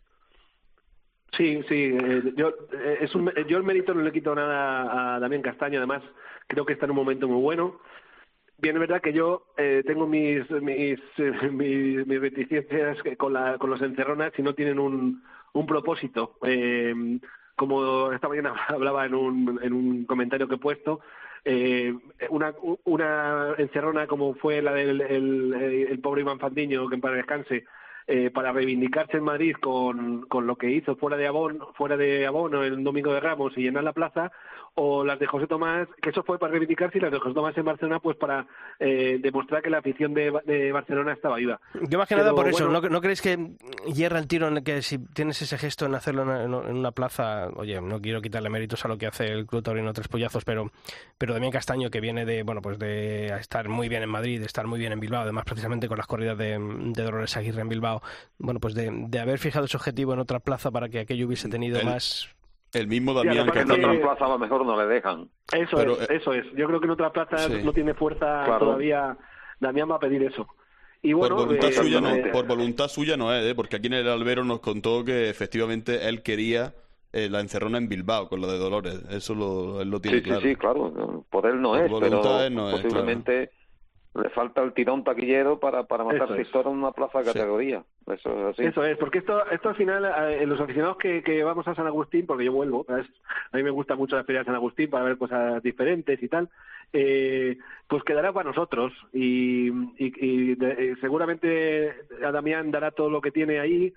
S10: Sí, sí. Eh, yo, eh, es un, yo el mérito no le quito nada a Damián Castaño. Además, creo que está en un momento muy bueno. Bien, es verdad que yo eh, tengo mis mis, eh, mis, mis reticencias con, la, con los encerronas si no tienen un, un propósito. Eh, como esta mañana hablaba en un, en un comentario que he puesto, Eh, una, una encerrona como fue la del el, el pobre Iván Fandiño, que en paz descanse, eh, para reivindicarse en Madrid con, con lo que hizo fuera de abono, fuera de abono el Domingo de Ramos y llenar la plaza, o las de José Tomás, que eso fue para reivindicarse, y las de José Tomás en Barcelona pues para eh, demostrar que la afición de, de Barcelona estaba viva.
S3: Yo más que Pero, nada por eso, bueno, ¿no, ¿no creéis que hierra el tiro en que si tienes ese gesto en hacerlo en una, en una plaza? Oye, no quiero quitarle méritos a lo que hace el Club Taurino Tres Pollazos, pero pero Damián Castaño, que viene de bueno pues de estar muy bien en Madrid, de estar muy bien en Bilbao, además precisamente con las corridas de, de Dolores Aguirre en Bilbao, bueno pues de, de haber fijado ese objetivo en otra plaza para que aquello hubiese tenido
S6: el,
S3: más...
S6: El mismo Damián
S9: que en otra plaza a lo mejor no le dejan.
S10: Eso pero, es, eso es. Yo creo que en otra plaza sí. no tiene fuerza claro. todavía. Damián va a pedir eso. Y bueno,
S6: por voluntad
S10: eh,
S6: suya no,
S10: eh,
S6: por voluntad suya no es, ¿eh? Porque aquí en el albero nos contó que efectivamente él quería eh, la encerrona en Bilbao con la de Dolores. Eso lo, él lo tiene
S9: sí,
S6: claro.
S9: Sí, sí, claro. Por él no por es, pero no posiblemente... Es, claro. Le falta el tirón taquillero para, para matar Pistor en una plaza de categoría. Sí. Eso es así.
S10: Eso es, porque esto esto al final, eh, los aficionados que, que vamos a San Agustín, porque yo vuelvo, ¿sabes? A mí me gusta mucho la feria de San Agustín para ver cosas diferentes y tal, eh, pues quedará para nosotros. Y, y, y de, eh, seguramente a Damián dará todo lo que tiene ahí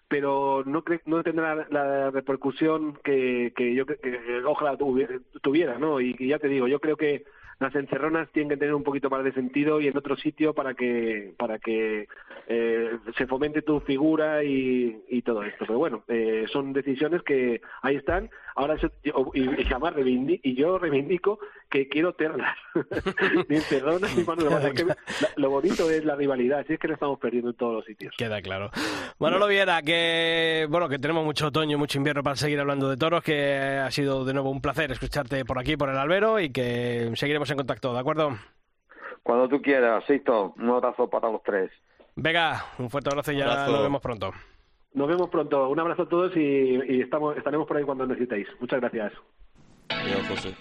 S10: pero no cre- no tendrá la, la repercusión que, que yo que, que ojalá tuviera, tuviera, ¿no? Y, y ya te digo, yo creo que las encerronas tienen que tener un poquito más de sentido y en otro sitio para que para que eh, se fomente tu figura y, y todo esto. Pero bueno, eh, son decisiones que ahí están. Ahora yo, y, y, jamás reivindi- y yo reivindico que quiero ternas. Ni encerronas ni manos de mano. Es que la, lo bonito es la rivalidad, si es que lo estamos perdiendo en todos los sitios.
S3: Queda claro. Manolo Viera, que bueno, que tenemos mucho otoño, mucho invierno para seguir hablando de toros, que ha sido de nuevo un placer escucharte por aquí, por el albero, y que seguiremos en contacto, ¿de acuerdo?
S9: Cuando tú quieras, Sisto, un abrazo para los tres.
S3: Venga, un fuerte abrazo y ya
S6: Abrazo.
S3: nos vemos pronto.
S10: Nos vemos pronto. Un abrazo a todos y, y estamos estaremos por ahí cuando necesitéis. Muchas gracias.
S6: Adiós, José.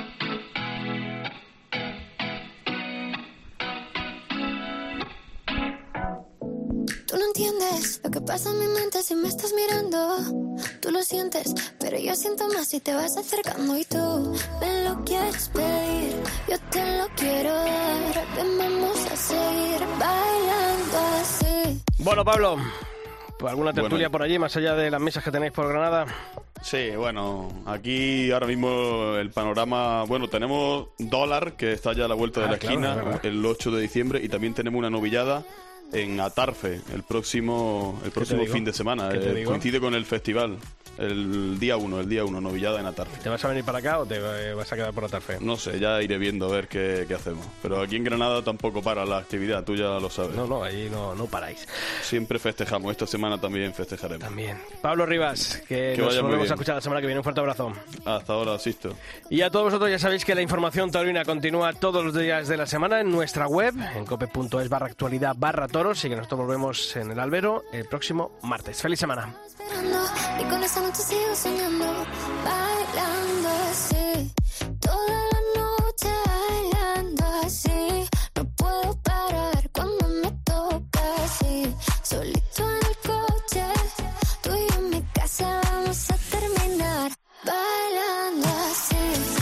S11: Tú no entiendes lo que pasa en mi mente si me estás mirando. Tú lo sientes, pero yo siento más si te vas acercando. Y tú me lo quieres pedir, yo te lo quiero dar. Ven, vamos a seguir bailando así.
S3: Bueno, Pablo, ¿alguna tertulia
S6: Bueno.
S3: por allí, más allá de las mesas que tenéis por Granada?
S6: Sí, bueno, aquí ahora mismo el panorama... Bueno, tenemos dólar, que está ya a la vuelta de
S3: Ah,
S6: la
S3: claro, es
S6: esquina,
S3: verdad.
S6: el ocho de diciembre, y también tenemos una novillada en Atarfe el próximo el próximo
S3: digo?
S6: fin de semana.
S3: ¿Qué te
S6: Eh,
S3: digo?
S6: coincide con el festival, el día uno, el día uno, novillada en Atarfe.
S3: ¿Te vas a venir para acá o te eh, vas a quedar por Atarfe?
S6: No sé, ya iré viendo a ver qué, qué hacemos. Pero aquí en Granada tampoco para la actividad, tú ya lo sabes.
S3: No, no, ahí no, no paráis.
S6: Siempre festejamos, esta semana también festejaremos.
S3: También. Pablo Rivas, que,
S6: Que
S3: nos
S6: vaya muy
S3: volvemos
S6: bien.
S3: a escuchar la semana que viene. Un fuerte abrazo.
S6: Hasta ahora, asisto.
S3: Y a todos vosotros ya sabéis que la información taurina continúa todos los días de la semana en nuestra web, en cope.es barra actualidad barra toros, y que nosotros volvemos en el albero el próximo martes. ¡Feliz semana!
S11: Esperando, y con esa noche sigo soñando, bailando así, toda la noche bailando así, no puedo parar cuando me toca así, solito en el coche, tú y yo en mi casa vamos a terminar, bailando así.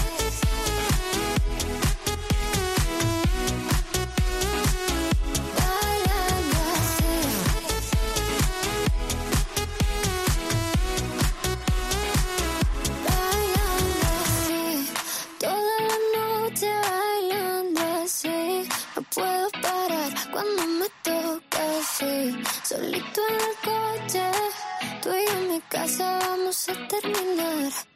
S11: Bailando así. Bailando así, toda la noche bailando así, no puedo parar cuando me toca así, solito en el coche, tú y yo en mi casa vamos a terminar.